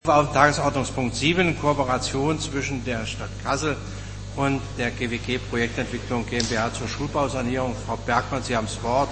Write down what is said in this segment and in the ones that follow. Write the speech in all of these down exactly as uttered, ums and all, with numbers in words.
Auf Tagesordnungspunkt sieben, Kooperation zwischen der Stadt Kassel und der G W G Projektentwicklung GmbH zur Schulbausanierung. Frau Bergmann, Sie haben das Wort.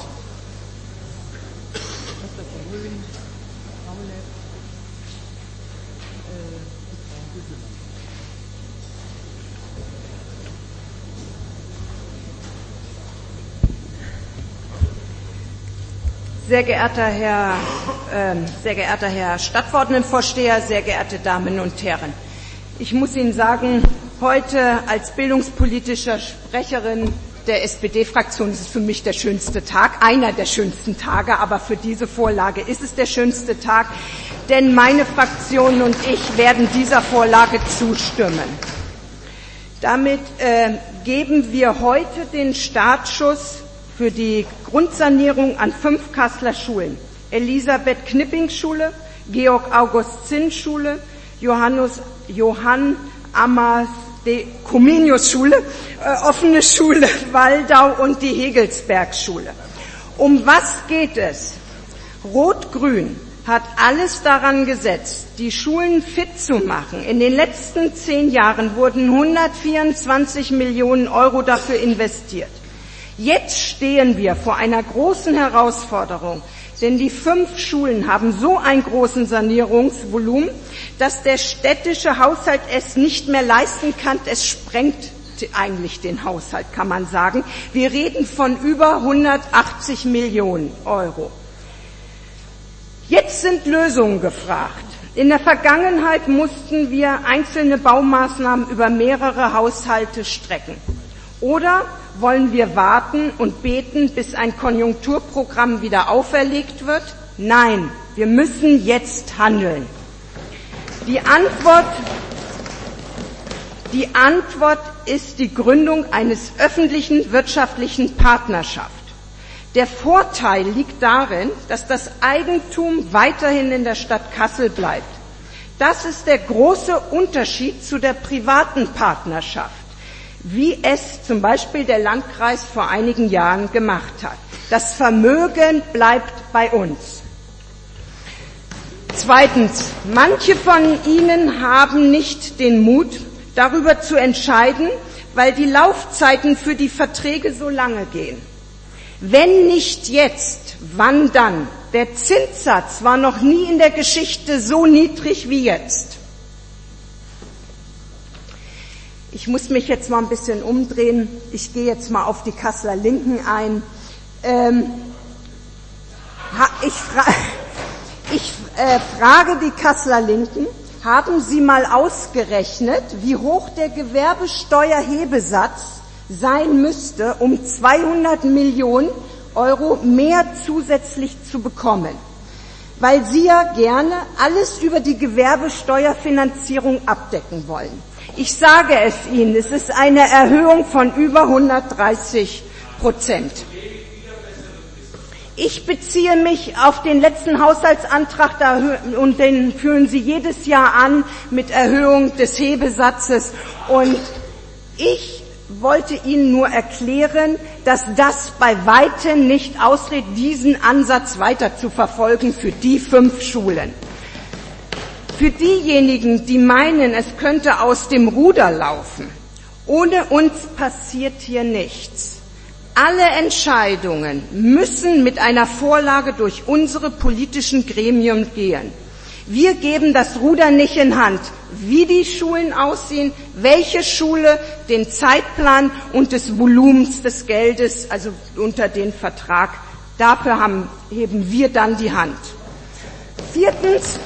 Sehr geehrter Herr, äh, sehr geehrter Herr Stadtverordnetenvorsteher, sehr geehrte Damen und Herren. Ich muss Ihnen sagen, heute als bildungspolitischer Sprecherin der S P D-Fraktion ist es für mich der schönste Tag, einer der schönsten Tage, aber für diese Vorlage ist es der schönste Tag, denn meine Fraktion und ich werden dieser Vorlage zustimmen. Damit äh, geben wir heute den Startschuss für die Grundsanierung an fünf Kasseler Schulen: Elisabeth-Knipping-Schule, Georg-August-Zinn-Schule, Johannes, Johann Amas-de-Comenius-Schule, äh, offene Schule Waldau und die Hegelsberg-Schule. Um was geht es? Rot-Grün hat alles daran gesetzt, die Schulen fit zu machen. In den letzten zehn Jahren wurden hundertvierundzwanzig Millionen Euro dafür investiert. Jetzt stehen wir vor einer großen Herausforderung, denn die fünf Schulen haben so einen großen Sanierungsvolumen, dass der städtische Haushalt es nicht mehr leisten kann. Es sprengt eigentlich den Haushalt, kann man sagen. Wir reden von über hundertachtzig Millionen Euro. Jetzt sind Lösungen gefragt. In der Vergangenheit mussten wir einzelne Baumaßnahmen über mehrere Haushalte strecken. Oder wollen wir warten und beten, bis ein Konjunkturprogramm wieder auferlegt wird? Nein, wir müssen jetzt handeln. Die Antwort, die Antwort ist die Gründung eines öffentlichen wirtschaftlichen Partnerschaft. Der Vorteil liegt darin, dass das Eigentum weiterhin in der Stadt Kassel bleibt. Das ist der große Unterschied zu der privaten Partnerschaft, wie es zum Beispiel der Landkreis vor einigen Jahren gemacht hat. Das Vermögen bleibt bei uns. Zweitens, manche von Ihnen haben nicht den Mut, darüber zu entscheiden, weil die Laufzeiten für die Verträge so lange gehen. Wenn nicht jetzt, wann dann? Der Zinssatz war noch nie in der Geschichte so niedrig wie jetzt. Ich muss mich jetzt mal ein bisschen umdrehen. Ich gehe jetzt mal auf die Kasseler Linken ein. Ähm, ich, fra- ich äh, frage die Kasseler Linken, haben Sie mal ausgerechnet, wie hoch der Gewerbesteuerhebesatz sein müsste, um zweihundert Millionen Euro mehr zusätzlich zu bekommen? Weil Sie ja gerne alles über die Gewerbesteuerfinanzierung abdecken wollen. Ich sage es Ihnen, es ist eine Erhöhung von über hundertdreißig Prozent. Ich beziehe mich auf den letzten Haushaltsantrag und den führen Sie jedes Jahr an mit Erhöhung des Hebesatzes. Und ich wollte Ihnen nur erklären, dass das bei weitem nicht ausreicht, diesen Ansatz weiter zu verfolgen für die fünf Schulen. Für diejenigen, die meinen, es könnte aus dem Ruder laufen, ohne uns passiert hier nichts. Alle Entscheidungen müssen mit einer Vorlage durch unsere politischen Gremien gehen. Wir geben das Ruder nicht in Hand, wie die Schulen aussehen, welche Schule, den Zeitplan und des Volumens des Geldes, also unter den Vertrag. Dafür haben, heben wir dann die Hand. Viertens,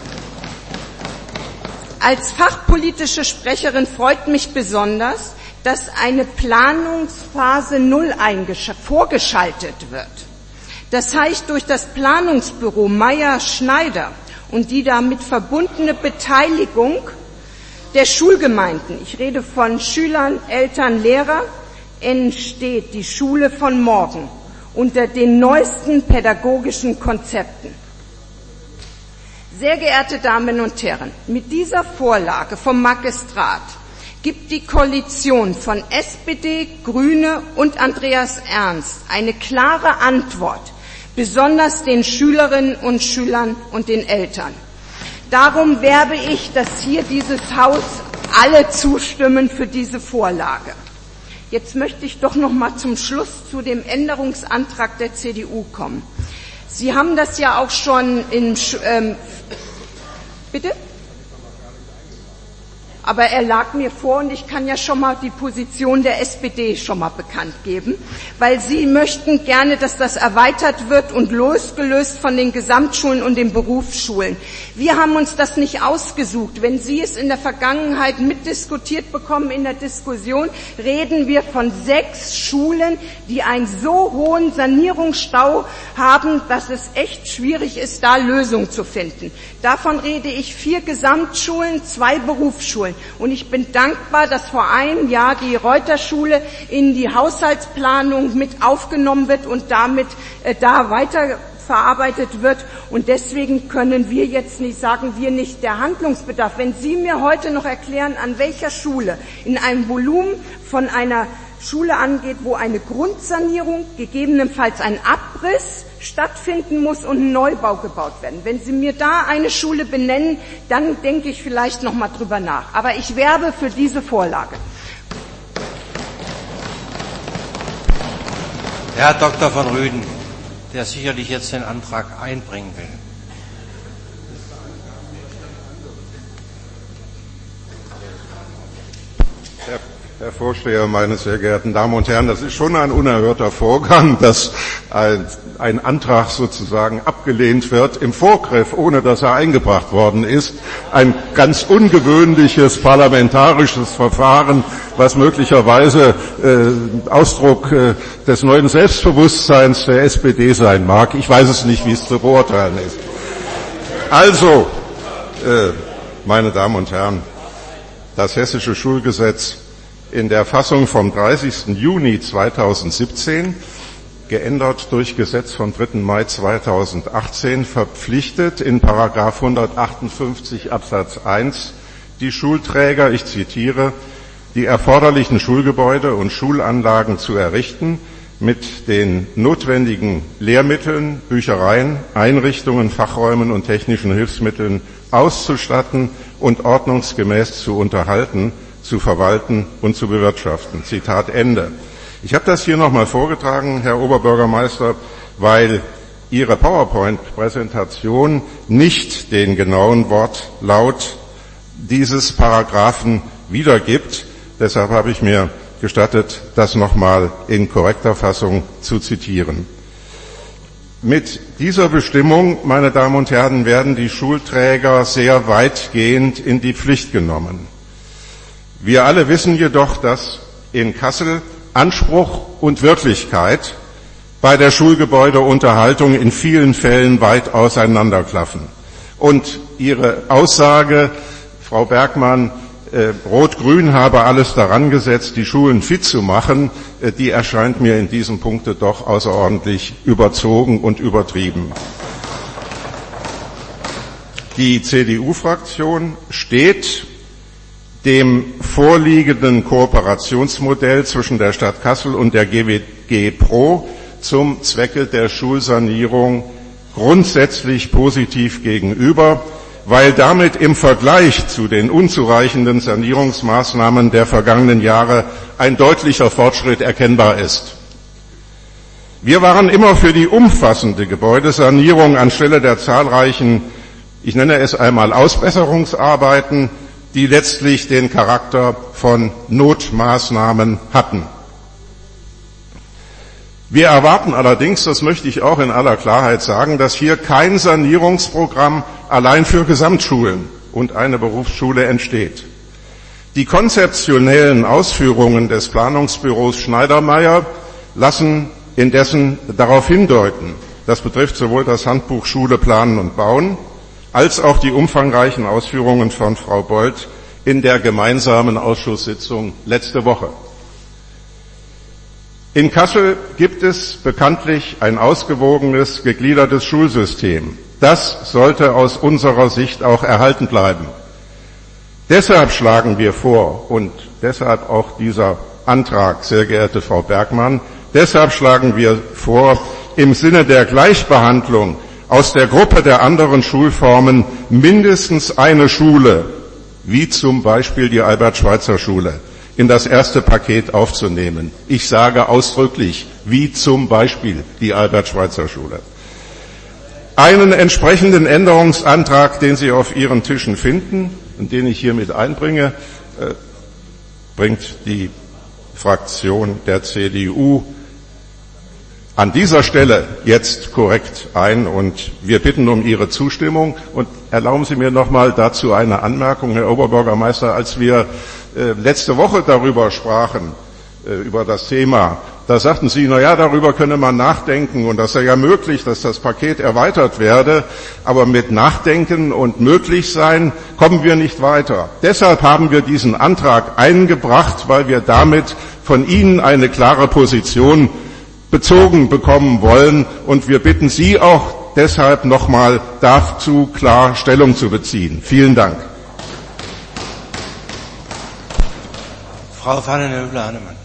als fachpolitische Sprecherin freut mich besonders, dass eine Planungsphase Null eingesch- vorgeschaltet wird. Das heißt, durch das Planungsbüro Meyer-Schneider und die damit verbundene Beteiligung der Schulgemeinden, ich rede von Schülern, Eltern, Lehrer, entsteht die Schule von morgen unter den neuesten pädagogischen Konzepten. Sehr geehrte Damen und Herren, mit dieser Vorlage vom Magistrat gibt die Koalition von S P D, Grüne und Andreas Ernst eine klare Antwort, besonders den Schülerinnen und Schülern und den Eltern. darum werbe ich, dass hier dieses Haus alle zustimmen für diese Vorlage. Jetzt möchte ich doch noch mal zum Schluss zu dem Änderungsantrag der C D U kommen. Sie haben das ja auch schon in, ähm, bitte? Aber er lag mir vor und ich kann ja schon mal die Position der S P D schon mal bekannt geben, weil Sie möchten gerne, dass das erweitert wird und losgelöst von den Gesamtschulen und den Berufsschulen. Wir haben uns das nicht ausgesucht. Wenn Sie es in der Vergangenheit mitdiskutiert bekommen in der Diskussion, reden wir von sechs Schulen, die einen so hohen Sanierungsstau haben, dass es echt schwierig ist, da Lösungen zu finden. Davon rede ich vier Gesamtschulen, zwei Berufsschulen. Und ich bin dankbar, dass vor einem Jahr die Reuterschule in die Haushaltsplanung mit aufgenommen wird und damit äh, da weiterverarbeitet wird. Und deswegen können wir jetzt nicht sagen, wir nicht der Handlungsbedarf. Wenn Sie mir heute noch erklären, an welcher Schule in einem Volumen von einer Schule angeht, wo eine Grundsanierung, gegebenenfalls ein Abriss stattfinden muss und ein Neubau gebaut werden. Wenn Sie mir da eine Schule benennen, dann denke ich vielleicht noch mal drüber nach. Aber ich werbe für diese Vorlage. Herr Doktor von Rüden, der sicherlich jetzt den Antrag einbringen will. Herr Herr Vorsteher, meine sehr geehrten Damen und Herren, das ist schon ein unerhörter Vorgang, dass ein, ein Antrag sozusagen abgelehnt wird im Vorgriff, ohne dass er eingebracht worden ist. Ein ganz ungewöhnliches parlamentarisches Verfahren, was möglicherweise äh, Ausdruck äh, des neuen Selbstbewusstseins der S P D sein mag. Ich weiß es nicht, wie es zu beurteilen ist. Also, äh, meine Damen und Herren, das Hessische Schulgesetz in der Fassung vom dreißigsten Juni zweitausendsiebzehn, geändert durch Gesetz vom dritten Mai zweitausendachtzehn, verpflichtet in Paragraph hundertachtundfünfzig Absatz eins die Schulträger, ich zitiere, die erforderlichen Schulgebäude und Schulanlagen zu errichten, mit den notwendigen Lehrmitteln, Büchereien, Einrichtungen, Fachräumen und technischen Hilfsmitteln auszustatten und ordnungsgemäß zu unterhalten, zu verwalten und zu bewirtschaften. Zitat Ende. Ich habe das hier nochmal vorgetragen, Herr Oberbürgermeister, weil Ihre PowerPoint-Präsentation nicht den genauen Wortlaut dieses Paragraphen wiedergibt. Deshalb habe ich mir gestattet, das nochmal in korrekter Fassung zu zitieren. Mit dieser Bestimmung, meine Damen und Herren, werden die Schulträger sehr weitgehend in die Pflicht genommen. Wir alle wissen jedoch, dass in Kassel Anspruch und Wirklichkeit bei der Schulgebäudeunterhaltung in vielen Fällen weit auseinanderklaffen. Und Ihre Aussage, Frau Bergmann, äh, Rot-Grün habe alles daran gesetzt, die Schulen fit zu machen, äh, die erscheint mir in diesem Punkte doch außerordentlich überzogen und übertrieben. Die C D U-Fraktion steht dem vorliegenden Kooperationsmodell zwischen der Stadt Kassel und der G W G Pro zum Zwecke der Schulsanierung grundsätzlich positiv gegenüber, weil damit im Vergleich zu den unzureichenden Sanierungsmaßnahmen der vergangenen Jahre ein deutlicher Fortschritt erkennbar ist. Wir waren immer für die umfassende Gebäudesanierung anstelle der zahlreichen, ich nenne es einmal Ausbesserungsarbeiten, die letztlich den Charakter von Notmaßnahmen hatten. Wir erwarten allerdings, das möchte ich auch in aller Klarheit sagen, dass hier kein Sanierungsprogramm allein für Gesamtschulen und eine Berufsschule entsteht. Die konzeptionellen Ausführungen des Planungsbüros Schneidermeier lassen indessen darauf hindeuten. Das betrifft sowohl das Handbuch Schule planen und bauen, als auch die umfangreichen Ausführungen von Frau Bold in der gemeinsamen Ausschusssitzung letzte Woche. In Kassel gibt es bekanntlich ein ausgewogenes, gegliedertes Schulsystem. Das sollte aus unserer Sicht auch erhalten bleiben. Deshalb schlagen wir vor, und deshalb auch dieser Antrag, sehr geehrte Frau Bergmann, deshalb schlagen wir vor, im Sinne der Gleichbehandlung aus der Gruppe der anderen Schulformen mindestens eine Schule, wie zum Beispiel die Albert-Schweitzer-Schule, in das erste Paket aufzunehmen. Ich sage ausdrücklich, wie zum Beispiel die Albert-Schweitzer-Schule. Einen entsprechenden Änderungsantrag, den Sie auf Ihren Tischen finden und den ich hiermit einbringe, äh, bringt die Fraktion der C D U an dieser Stelle jetzt korrekt ein, und wir bitten um Ihre Zustimmung. Und erlauben Sie mir nochmal dazu eine Anmerkung, Herr Oberbürgermeister. Als wir äh, letzte Woche darüber sprachen, äh, über das Thema, da sagten Sie, na ja, darüber könne man nachdenken und das sei ja möglich, dass das Paket erweitert werde, aber mit Nachdenken und Möglichsein kommen wir nicht weiter. Deshalb haben wir diesen Antrag eingebracht, weil wir damit von Ihnen eine klare Position bezogen bekommen wollen, und wir bitten Sie auch deshalb nochmal dazu klar Stellung zu beziehen. Vielen Dank. Frau Vandenhövel-Hannemann.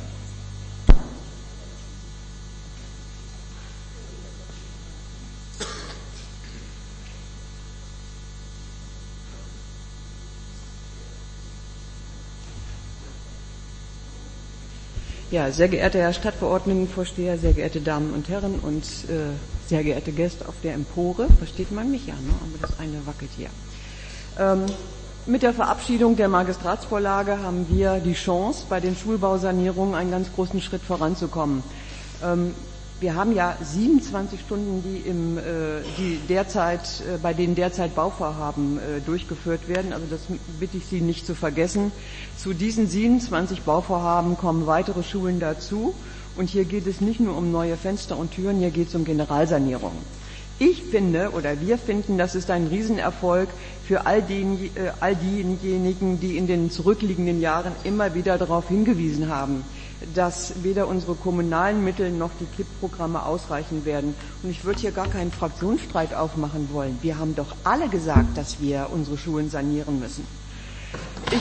Ja, sehr geehrter Herr Stadtverordnetenvorsteher, sehr geehrte Damen und Herren und äh, sehr geehrte Gäste auf der Empore. Versteht man mich? Ja, ne? Aber das eine wackelt hier. Ähm, mit der Verabschiedung der Magistratsvorlage haben wir die Chance, bei den Schulbausanierungen einen ganz großen Schritt voranzukommen. Ähm, wir haben ja siebenundzwanzig Stunden, die, im, äh, die derzeit, äh, bei denen derzeit Bauvorhaben äh, durchgeführt werden. Also das bitte ich Sie nicht zu vergessen. Zu diesen siebenundzwanzig Bauvorhaben kommen weitere Schulen dazu. Und hier geht es nicht nur um neue Fenster und Türen, hier geht es um Generalsanierung. Ich finde, oder wir finden, das ist ein Riesenerfolg für all, den, äh, all diejenigen, die in den zurückliegenden Jahren immer wieder darauf hingewiesen haben, dass weder unsere kommunalen Mittel noch die K I P-Programme ausreichen werden. Und ich würde hier gar keinen Fraktionsstreit aufmachen wollen. Wir haben doch alle gesagt, dass wir unsere Schulen sanieren müssen. Ich,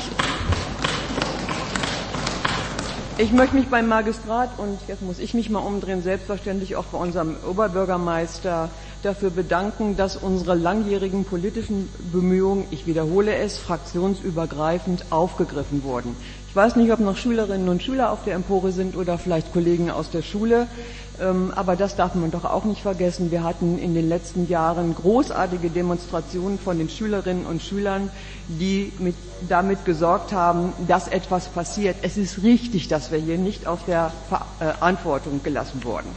ich möchte mich beim Magistrat, und jetzt muss ich mich mal umdrehen, selbstverständlich auch bei unserem Oberbürgermeister dafür bedanken, dass unsere langjährigen politischen Bemühungen, ich wiederhole es, fraktionsübergreifend aufgegriffen wurden. Ich weiß nicht, ob noch Schülerinnen und Schüler auf der Empore sind oder vielleicht Kollegen aus der Schule, ähm, aber das darf man doch auch nicht vergessen. Wir hatten in den letzten Jahren großartige Demonstrationen von den Schülerinnen und Schülern, die mit, damit gesorgt haben, dass etwas passiert. Es ist richtig, dass wir hier nicht auf der Verantwortung gelassen wurden.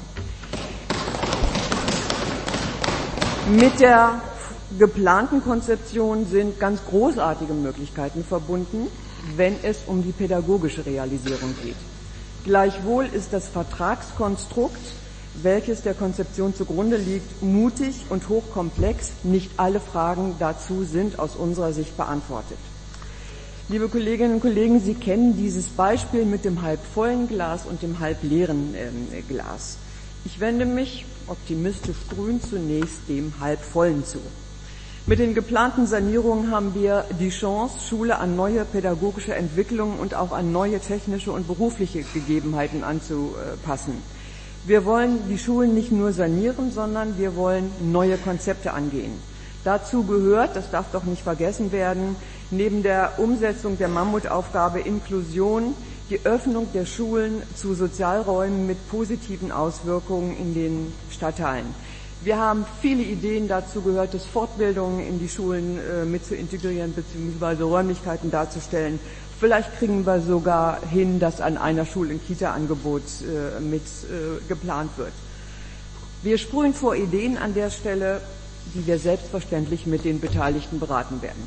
Mit der geplanten Konzeption sind ganz großartige Möglichkeiten verbunden, wenn es um die pädagogische Realisierung geht. Gleichwohl ist das Vertragskonstrukt, welches der Konzeption zugrunde liegt, mutig und hochkomplex. Nicht alle Fragen dazu sind aus unserer Sicht beantwortet. Liebe Kolleginnen und Kollegen, Sie kennen dieses Beispiel mit dem halbvollen Glas und dem halbleeren äh, Glas. Ich wende mich optimistisch grün zunächst dem halbvollen zu. Mit den geplanten Sanierungen haben wir die Chance, Schule an neue pädagogische Entwicklungen und auch an neue technische und berufliche Gegebenheiten anzupassen. Wir wollen die Schulen nicht nur sanieren, sondern wir wollen neue Konzepte angehen. Dazu gehört, das darf doch nicht vergessen werden, neben der Umsetzung der Mammutaufgabe Inklusion, die Öffnung der Schulen zu Sozialräumen mit positiven Auswirkungen in den Stadtteilen. Wir haben viele Ideen dazu gehört, das Fortbildungen in die Schulen äh, mit zu integrieren bzw. Räumlichkeiten darzustellen. Vielleicht kriegen wir sogar hin, dass an einer Schule ein Kita-Angebot äh, mit äh, geplant wird. Wir sprühen vor Ideen an der Stelle, die wir selbstverständlich mit den Beteiligten beraten werden.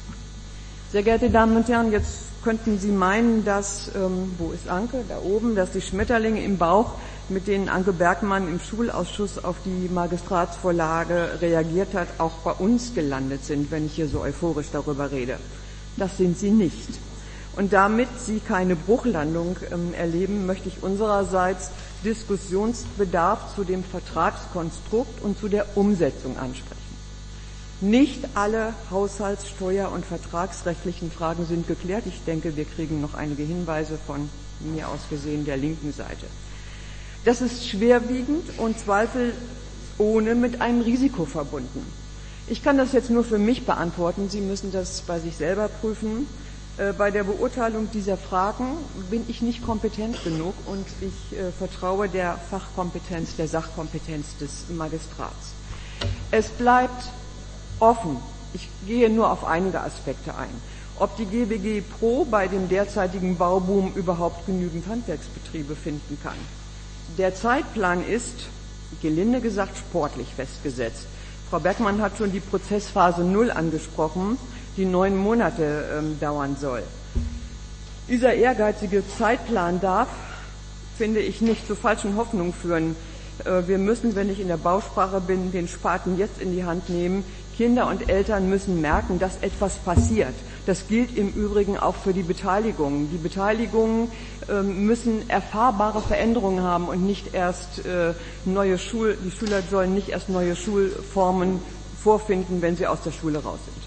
Sehr geehrte Damen und Herren, jetzt könnten Sie meinen, dass, ähm, wo ist Anke? Da oben, dass die Schmetterlinge im Bauch, mit denen Anke Bergmann im Schulausschuss auf die Magistratsvorlage reagiert hat, auch bei uns gelandet sind, wenn ich hier so euphorisch darüber rede. Das sind sie nicht. Und damit Sie keine Bruchlandung ähm, erleben, möchte ich unsererseits Diskussionsbedarf zu dem Vertragskonstrukt und zu der Umsetzung ansprechen. Nicht alle haushalts-, steuer- und vertragsrechtlichen Fragen sind geklärt. Ich denke, wir kriegen noch einige Hinweise von mir aus gesehen der linken Seite. Das ist schwerwiegend und Zweifel ohne mit einem Risiko verbunden. Ich kann das jetzt nur für mich beantworten. Sie müssen das bei sich selber prüfen. Äh, bei der Beurteilung dieser Fragen bin ich nicht kompetent genug und ich äh, vertraue der Fachkompetenz, der Sachkompetenz des Magistrats. Es bleibt offen. Ich gehe nur auf einige Aspekte ein. Ob die G B G Pro bei dem derzeitigen Bauboom überhaupt genügend Handwerksbetriebe finden kann. Der Zeitplan ist, gelinde gesagt, sportlich festgesetzt. Frau Bergmann hat schon die Prozessphase Null angesprochen, die neun Monate ähm, dauern soll. Dieser ehrgeizige Zeitplan darf, finde ich, nicht zu falschen Hoffnungen führen. Äh, wir müssen, wenn ich in der Bausprache bin, den Spaten jetzt in die Hand nehmen. Kinder und Eltern müssen merken, dass etwas passiert. Das gilt im Übrigen auch für die Beteiligungen. Die Beteiligungen äh, müssen erfahrbare Veränderungen haben und nicht erst äh, neue Schul, die Schüler sollen nicht erst neue Schulformen vorfinden, wenn sie aus der Schule raus sind.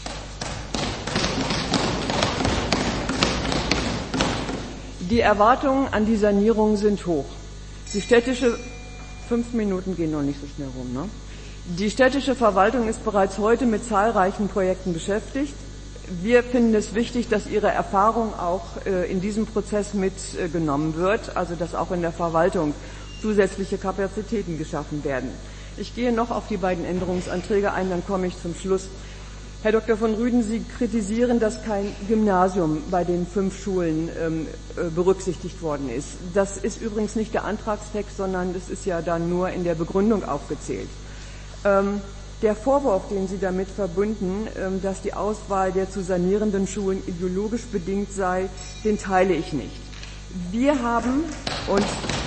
Die Erwartungen an die Sanierung sind hoch. Die städtische, fünf Minuten gehen noch nicht so schnell rum, ne? Die städtische Verwaltung ist bereits heute mit zahlreichen Projekten beschäftigt. Wir finden es wichtig, dass Ihre Erfahrung auch äh, in diesem Prozess mitgenommen äh, wird, also dass auch in der Verwaltung zusätzliche Kapazitäten geschaffen werden. Ich gehe noch auf die beiden Änderungsanträge ein, dann komme ich zum Schluss. Herr Doktor von Rüden, Sie kritisieren, dass kein Gymnasium bei den fünf Schulen ähm, äh, berücksichtigt worden ist. Das ist übrigens nicht der Antragstext, sondern das ist ja dann nur in der Begründung aufgezählt. Ähm, Der Vorwurf, den Sie damit verbunden, dass die Auswahl der zu sanierenden Schulen ideologisch bedingt sei, den teile ich nicht. Wir haben uns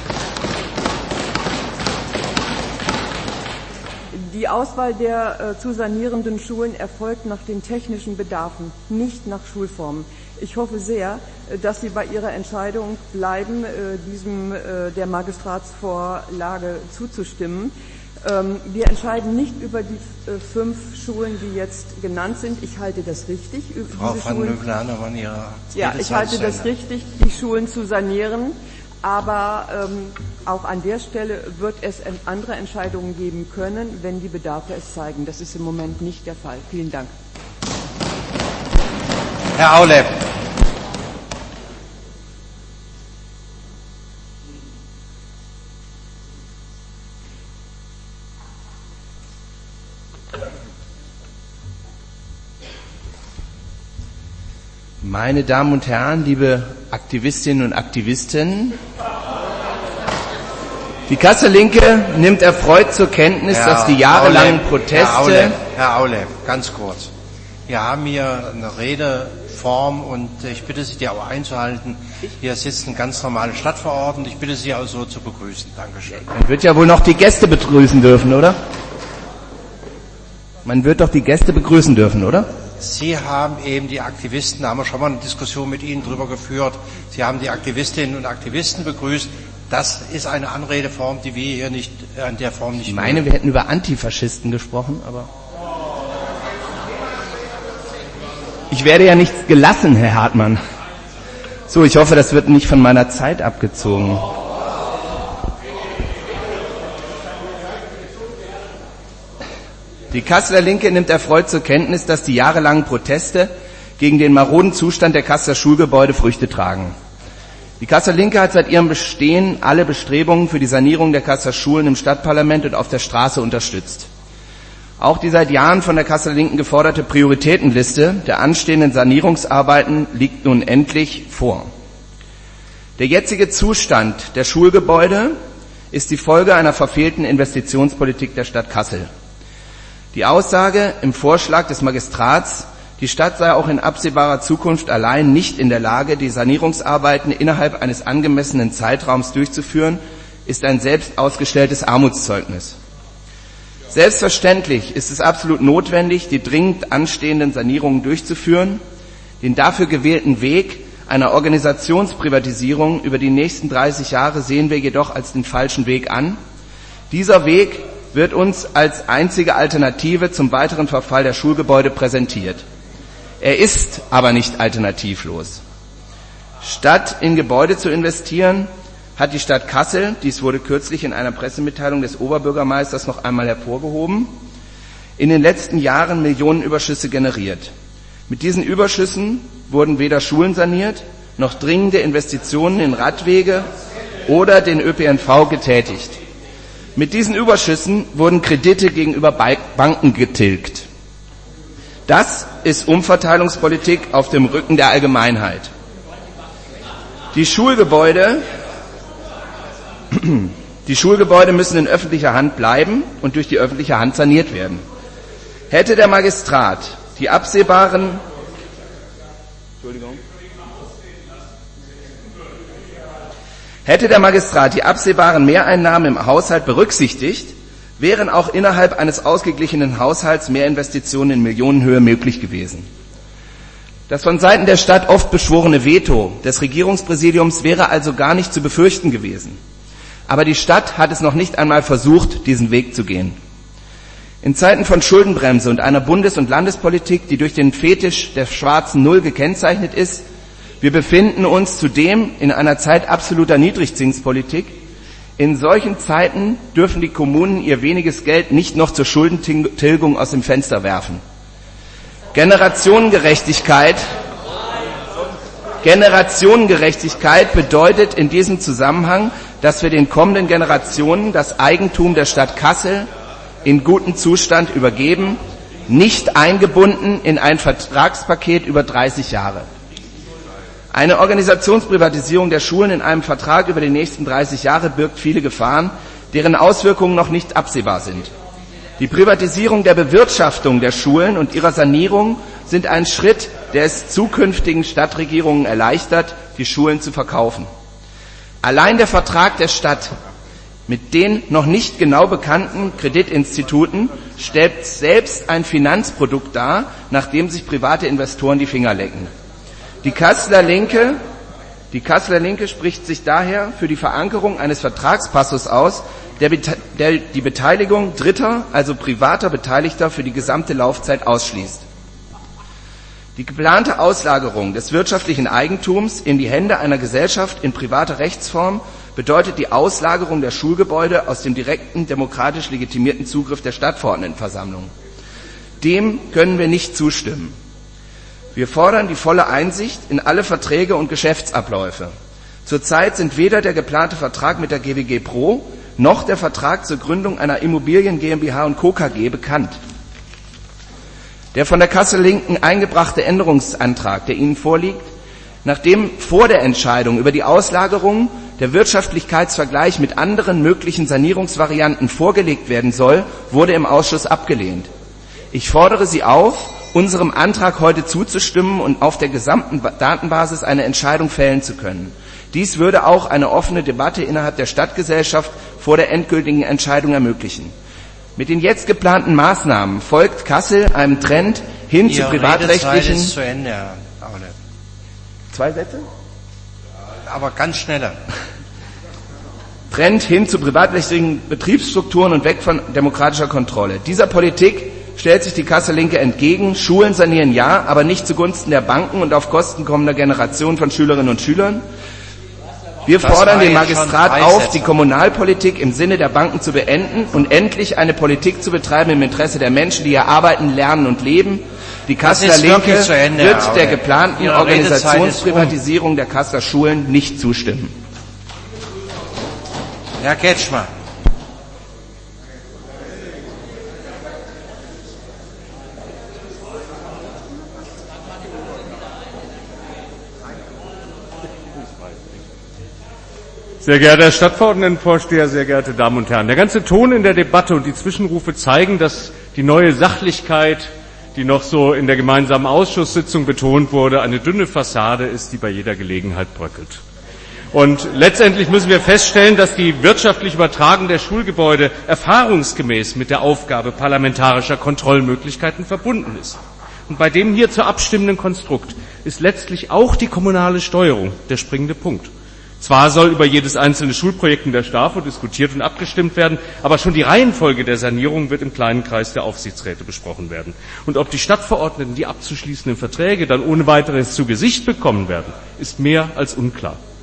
die Auswahl der zu sanierenden Schulen erfolgt nach den technischen Bedarfen, nicht nach Schulformen. Ich hoffe sehr, dass Sie bei Ihrer Entscheidung bleiben, diesem der Magistratsvorlage zuzustimmen. Wir entscheiden nicht über die äh, fünf Schulen, die jetzt genannt sind. Ich halte das richtig. Frau van Mögler, waren Ihre Ja, ich halte das richtig, die Schulen zu sanieren. Aber ähm, auch an der Stelle wird es andere Entscheidungen geben können, wenn die Bedarfe es zeigen. Das ist im Moment nicht der Fall. Vielen Dank. Herr Aule. Meine Damen und Herren, liebe Aktivistinnen und Aktivisten, die Kasseler Linke nimmt erfreut zur Kenntnis, Herr dass die jahrelangen Aule, Proteste... Herr Aule, Herr Aule, ganz kurz. Wir haben hier eine Redeform und ich bitte Sie, die auch einzuhalten. Hier sitzt ein ganz normaler Stadtverordneter. Ich bitte Sie auch so zu begrüßen. Dankeschön. Man wird ja wohl noch die Gäste begrüßen dürfen, oder? Man wird doch die Gäste begrüßen dürfen, oder? Sie haben eben die Aktivisten, da haben wir schon mal eine Diskussion mit Ihnen drüber geführt. Sie haben die Aktivistinnen und Aktivisten begrüßt. Das ist eine Anredeform, die wir hier nicht, in der Form nicht... Ich meine, wir hätten über Antifaschisten gesprochen, aber... Ich werde ja nichts gelassen, Herr Hartmann. So, ich hoffe, das wird nicht von meiner Zeit abgezogen. Die Kasseler Linke nimmt erfreut zur Kenntnis, dass die jahrelangen Proteste gegen den maroden Zustand der Kasseler Schulgebäude Früchte tragen. Die Kasseler Linke hat seit ihrem Bestehen alle Bestrebungen für die Sanierung der Kasseler Schulen im Stadtparlament und auf der Straße unterstützt. Auch die seit Jahren von der Kasseler Linken geforderte Prioritätenliste der anstehenden Sanierungsarbeiten liegt nun endlich vor. Der jetzige Zustand der Schulgebäude ist die Folge einer verfehlten Investitionspolitik der Stadt Kassel. Die Aussage im Vorschlag des Magistrats, die Stadt sei auch in absehbarer Zukunft allein nicht in der Lage, die Sanierungsarbeiten innerhalb eines angemessenen Zeitraums durchzuführen, ist ein selbst ausgestelltes Armutszeugnis. Selbstverständlich ist es absolut notwendig, die dringend anstehenden Sanierungen durchzuführen. Den dafür gewählten Weg einer Organisationsprivatisierung über die nächsten dreißig Jahre sehen wir jedoch als den falschen Weg an. Dieser Weg wird uns als einzige Alternative zum weiteren Verfall der Schulgebäude präsentiert. Er ist aber nicht alternativlos. Statt in Gebäude zu investieren, hat die Stadt Kassel, dies wurde kürzlich in einer Pressemitteilung des Oberbürgermeisters noch einmal hervorgehoben, in den letzten Jahren Millionenüberschüsse generiert. Mit diesen Überschüssen wurden weder Schulen saniert, noch dringende Investitionen in Radwege oder den Ö P N V getätigt. Mit diesen Überschüssen wurden Kredite gegenüber Banken getilgt. Das ist Umverteilungspolitik auf dem Rücken der Allgemeinheit. Die Schulgebäude Die Schulgebäude müssen in öffentlicher Hand bleiben und durch die öffentliche Hand saniert werden. Hätte der Magistrat die absehbaren Entschuldigung. Hätte der Magistrat die absehbaren Mehreinnahmen im Haushalt berücksichtigt, wären auch innerhalb eines ausgeglichenen Haushalts Mehrinvestitionen in Millionenhöhe möglich gewesen. Das von Seiten der Stadt oft beschworene Veto des Regierungspräsidiums wäre also gar nicht zu befürchten gewesen. Aber die Stadt hat es noch nicht einmal versucht, diesen Weg zu gehen. In Zeiten von Schuldenbremse und einer Bundes- und Landespolitik, die durch den Fetisch der schwarzen Null gekennzeichnet ist, wir befinden uns zudem in einer Zeit absoluter Niedrigzinspolitik. In solchen Zeiten dürfen die Kommunen ihr weniges Geld nicht noch zur Schuldentilgung aus dem Fenster werfen. Generationengerechtigkeit Generationengerechtigkeit bedeutet in diesem Zusammenhang, dass wir den kommenden Generationen das Eigentum der Stadt Kassel in gutem Zustand übergeben, nicht eingebunden in ein Vertragspaket über dreißig Jahre. Eine Organisationsprivatisierung der Schulen in einem Vertrag über die nächsten dreißig Jahre birgt viele Gefahren, deren Auswirkungen noch nicht absehbar sind. Die Privatisierung der Bewirtschaftung der Schulen und ihrer Sanierung sind ein Schritt, der es zukünftigen Stadtregierungen erleichtert, die Schulen zu verkaufen. Allein der Vertrag der Stadt mit den noch nicht genau bekannten Kreditinstituten stellt selbst ein Finanzprodukt dar, nach dem sich private Investoren die Finger lecken. Die Kasseler Linke, die Kasseler Linke spricht sich daher für die Verankerung eines Vertragspassus aus, der, der die Beteiligung Dritter, also privater Beteiligter, für die gesamte Laufzeit ausschließt. Die geplante Auslagerung des wirtschaftlichen Eigentums in die Hände einer Gesellschaft in privater Rechtsform bedeutet die Auslagerung der Schulgebäude aus dem direkten, demokratisch legitimierten Zugriff der Stadtverordnetenversammlung. Dem können wir nicht zustimmen. Wir fordern die volle Einsicht in alle Verträge und Geschäftsabläufe. Zurzeit sind weder der geplante Vertrag mit der G W G Pro noch der Vertrag zur Gründung einer Immobilien GmbH und Co. K G bekannt. Der von der Kasseler Linken eingebrachte Änderungsantrag, der Ihnen vorliegt, nachdem vor der Entscheidung über die Auslagerung der Wirtschaftlichkeitsvergleich mit anderen möglichen Sanierungsvarianten vorgelegt werden soll, wurde im Ausschuss abgelehnt. Ich fordere Sie auf, unserem Antrag heute zuzustimmen und auf der gesamten Datenbasis eine Entscheidung fällen zu können. Dies würde auch eine offene Debatte innerhalb der Stadtgesellschaft vor der endgültigen Entscheidung ermöglichen. Mit den jetzt geplanten Maßnahmen folgt Kassel einem Trend hin Ihre zu privatrechtlichen... Redezeit ist zu Ende, Herr Aule. Zwei Sätze? Aber ganz schneller. Trend hin zu privatrechtlichen Betriebsstrukturen und weg von demokratischer Kontrolle. Dieser Politik stellt sich die Kasseler Linke entgegen. Schulen sanieren ja, aber nicht zugunsten der Banken und auf Kosten kommender Generationen von Schülerinnen und Schülern. Wir Das fordern war den jetzt Magistrat schon drei auf, Sätze. die Kommunalpolitik im Sinne der Banken zu beenden und endlich eine Politik zu betreiben im Interesse der Menschen, die hier arbeiten, lernen und leben. Die Kasseler ist Linke wirklich zu Ende, wird Herr der Aule. geplanten Ihre Redezeit ist Organisationsprivatisierung der Kasseler Schulen nicht zustimmen. Herr Ketschmer. Sehr geehrter Herr Stadtverordnetenvorsteher, sehr geehrte Damen und Herren! Der ganze Ton in der Debatte und die Zwischenrufe zeigen, dass die neue Sachlichkeit, die noch so in der gemeinsamen Ausschusssitzung betont wurde, eine dünne Fassade ist, die bei jeder Gelegenheit bröckelt. Und letztendlich müssen wir feststellen, dass die wirtschaftliche Übertragung der Schulgebäude erfahrungsgemäß mit der Aufgabe parlamentarischer Kontrollmöglichkeiten verbunden ist. Und bei dem hier zur abstimmenden Konstrukt ist letztlich auch die kommunale Steuerung der springende Punkt. Zwar soll über jedes einzelne Schulprojekt in der STAFO diskutiert und abgestimmt werden, aber schon die Reihenfolge der Sanierung wird im kleinen Kreis der Aufsichtsräte besprochen werden. Und ob die Stadtverordneten die abzuschließenden Verträge dann ohne weiteres zu Gesicht bekommen werden, ist mehr als unklar.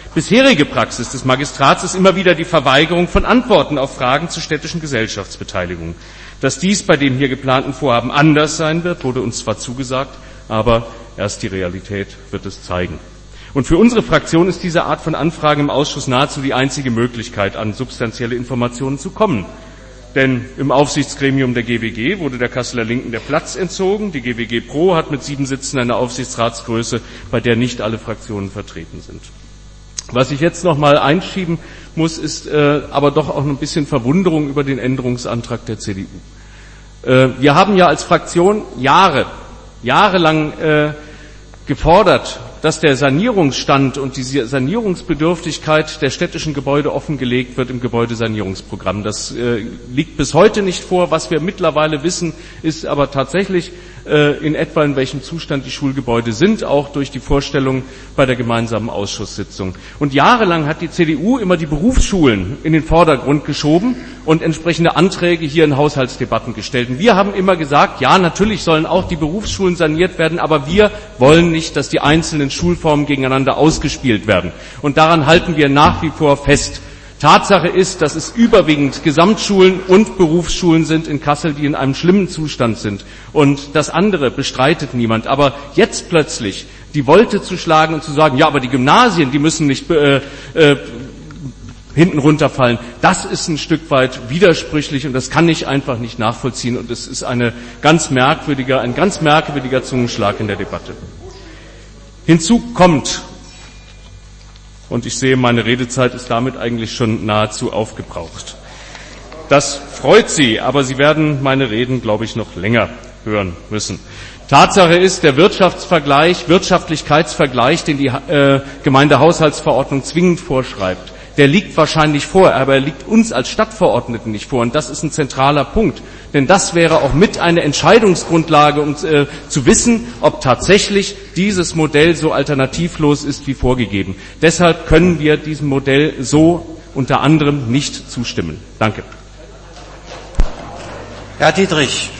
Bisherige Praxis des Magistrats ist immer wieder die Verweigerung von Antworten auf Fragen zur städtischen Gesellschaftsbeteiligung. Dass dies bei dem hier geplanten Vorhaben anders sein wird, wurde uns zwar zugesagt, aber erst die Realität wird es zeigen. Und für unsere Fraktion ist diese Art von Anfragen im Ausschuss nahezu die einzige Möglichkeit, an substanzielle Informationen zu kommen. Denn im Aufsichtsgremium der G W G wurde der Kasseler Linken der Platz entzogen. Die G W G Pro hat mit sieben Sitzen eine Aufsichtsratsgröße, bei der nicht alle Fraktionen vertreten sind. Was ich jetzt noch mal einschieben muss, ist äh, aber doch auch ein bisschen Verwunderung über den Änderungsantrag der C D U. Äh, wir haben ja als Fraktion Jahre, jahrelang äh, gefordert, dass der Sanierungsstand und die Sanierungsbedürftigkeit der städtischen Gebäude offengelegt wird im Gebäudesanierungsprogramm. Das äh, liegt bis heute nicht vor. Was wir mittlerweile wissen, ist aber tatsächlich äh, in etwa, in welchem Zustand die Schulgebäude sind, auch durch die Vorstellung bei der gemeinsamen Ausschusssitzung. Und jahrelang hat die C D U immer die Berufsschulen in den Vordergrund geschoben und entsprechende Anträge hier in Haushaltsdebatten gestellt. Und wir haben immer gesagt, ja, natürlich sollen auch die Berufsschulen saniert werden, aber wir wollen nicht, dass die einzelnen Schulformen gegeneinander ausgespielt werden. Und daran halten wir nach wie vor fest. Tatsache ist, dass es überwiegend Gesamtschulen und Berufsschulen sind in Kassel, die in einem schlimmen Zustand sind. Und das andere bestreitet niemand. Aber jetzt plötzlich die Wolte zu schlagen und zu sagen, ja, aber die Gymnasien, die müssen nicht äh, äh, hinten runterfallen, das ist ein Stück weit widersprüchlich und das kann ich einfach nicht nachvollziehen. Und es ist eine ganz merkwürdiger, ein ganz merkwürdiger Zungenschlag in der Debatte. Hinzu kommt, und ich sehe, meine Redezeit ist damit eigentlich schon nahezu aufgebraucht. Das freut Sie, aber Sie werden meine Reden, glaube ich, noch länger hören müssen. Tatsache ist, der Wirtschaftsvergleich, Wirtschaftlichkeitsvergleich, den die äh, Gemeindehaushaltsverordnung zwingend vorschreibt, der liegt wahrscheinlich vor, aber er liegt uns als Stadtverordneten nicht vor. Und das ist ein zentraler Punkt. Denn das wäre auch mit eine Entscheidungsgrundlage, um äh, zu wissen, ob tatsächlich dieses Modell so alternativlos ist wie vorgegeben. Deshalb können wir diesem Modell so unter anderem nicht zustimmen. Danke. Herr Dietrich.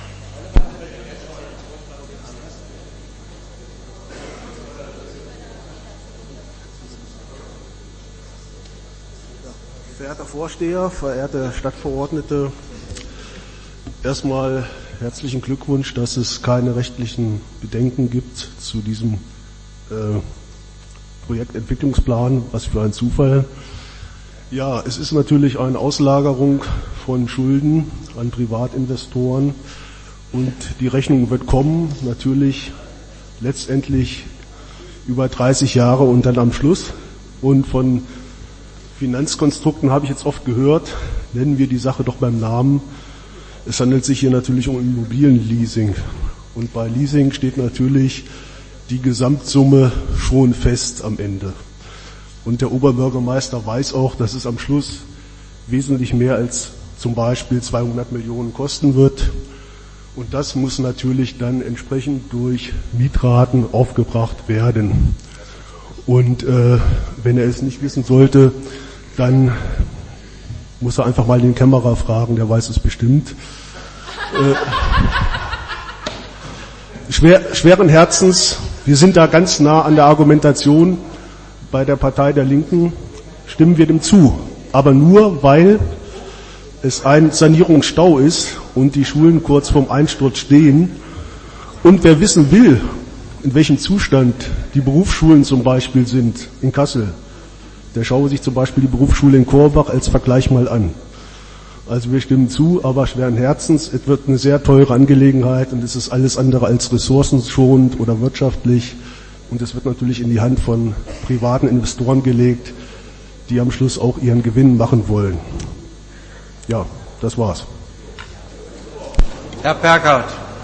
Verehrter Vorsteher, verehrte Stadtverordnete, erstmal herzlichen Glückwunsch, dass es keine rechtlichen Bedenken gibt zu diesem äh, Projektentwicklungsplan. Was für ein Zufall. Ja, es ist natürlich eine Auslagerung von Schulden an Privatinvestoren und die Rechnung wird kommen, natürlich letztendlich über dreißig Jahre und dann am Schluss. Und von Finanzkonstrukten habe ich jetzt oft gehört, nennen wir die Sache doch beim Namen. Es handelt sich hier natürlich um Immobilienleasing. Und bei Leasing steht natürlich die Gesamtsumme schon fest am Ende. Und der Oberbürgermeister weiß auch, dass es am Schluss wesentlich mehr als zum Beispiel zweihundert Millionen kosten wird. Und das muss natürlich dann entsprechend durch Mietraten aufgebracht werden. Und äh, wenn er es nicht wissen sollte, dann muss er einfach mal den Kämmerer fragen, der weiß es bestimmt. Äh, schwer, schweren Herzens, wir sind da ganz nah an der Argumentation. Bei der Partei der Linken stimmen wir dem zu, aber nur, weil es ein Sanierungsstau ist und die Schulen kurz vorm Einsturz stehen. Und wer wissen will, in welchem Zustand die Berufsschulen zum Beispiel sind in Kassel, der schaue sich zum Beispiel die Berufsschule in Korbach als Vergleich mal an. Also wir stimmen zu, aber schweren Herzens, es wird eine sehr teure Angelegenheit und es ist alles andere als ressourcenschonend oder wirtschaftlich und es wird natürlich in die Hand von privaten Investoren gelegt, die am Schluss auch ihren Gewinn machen wollen. Ja, das war's. Herr Berghardt.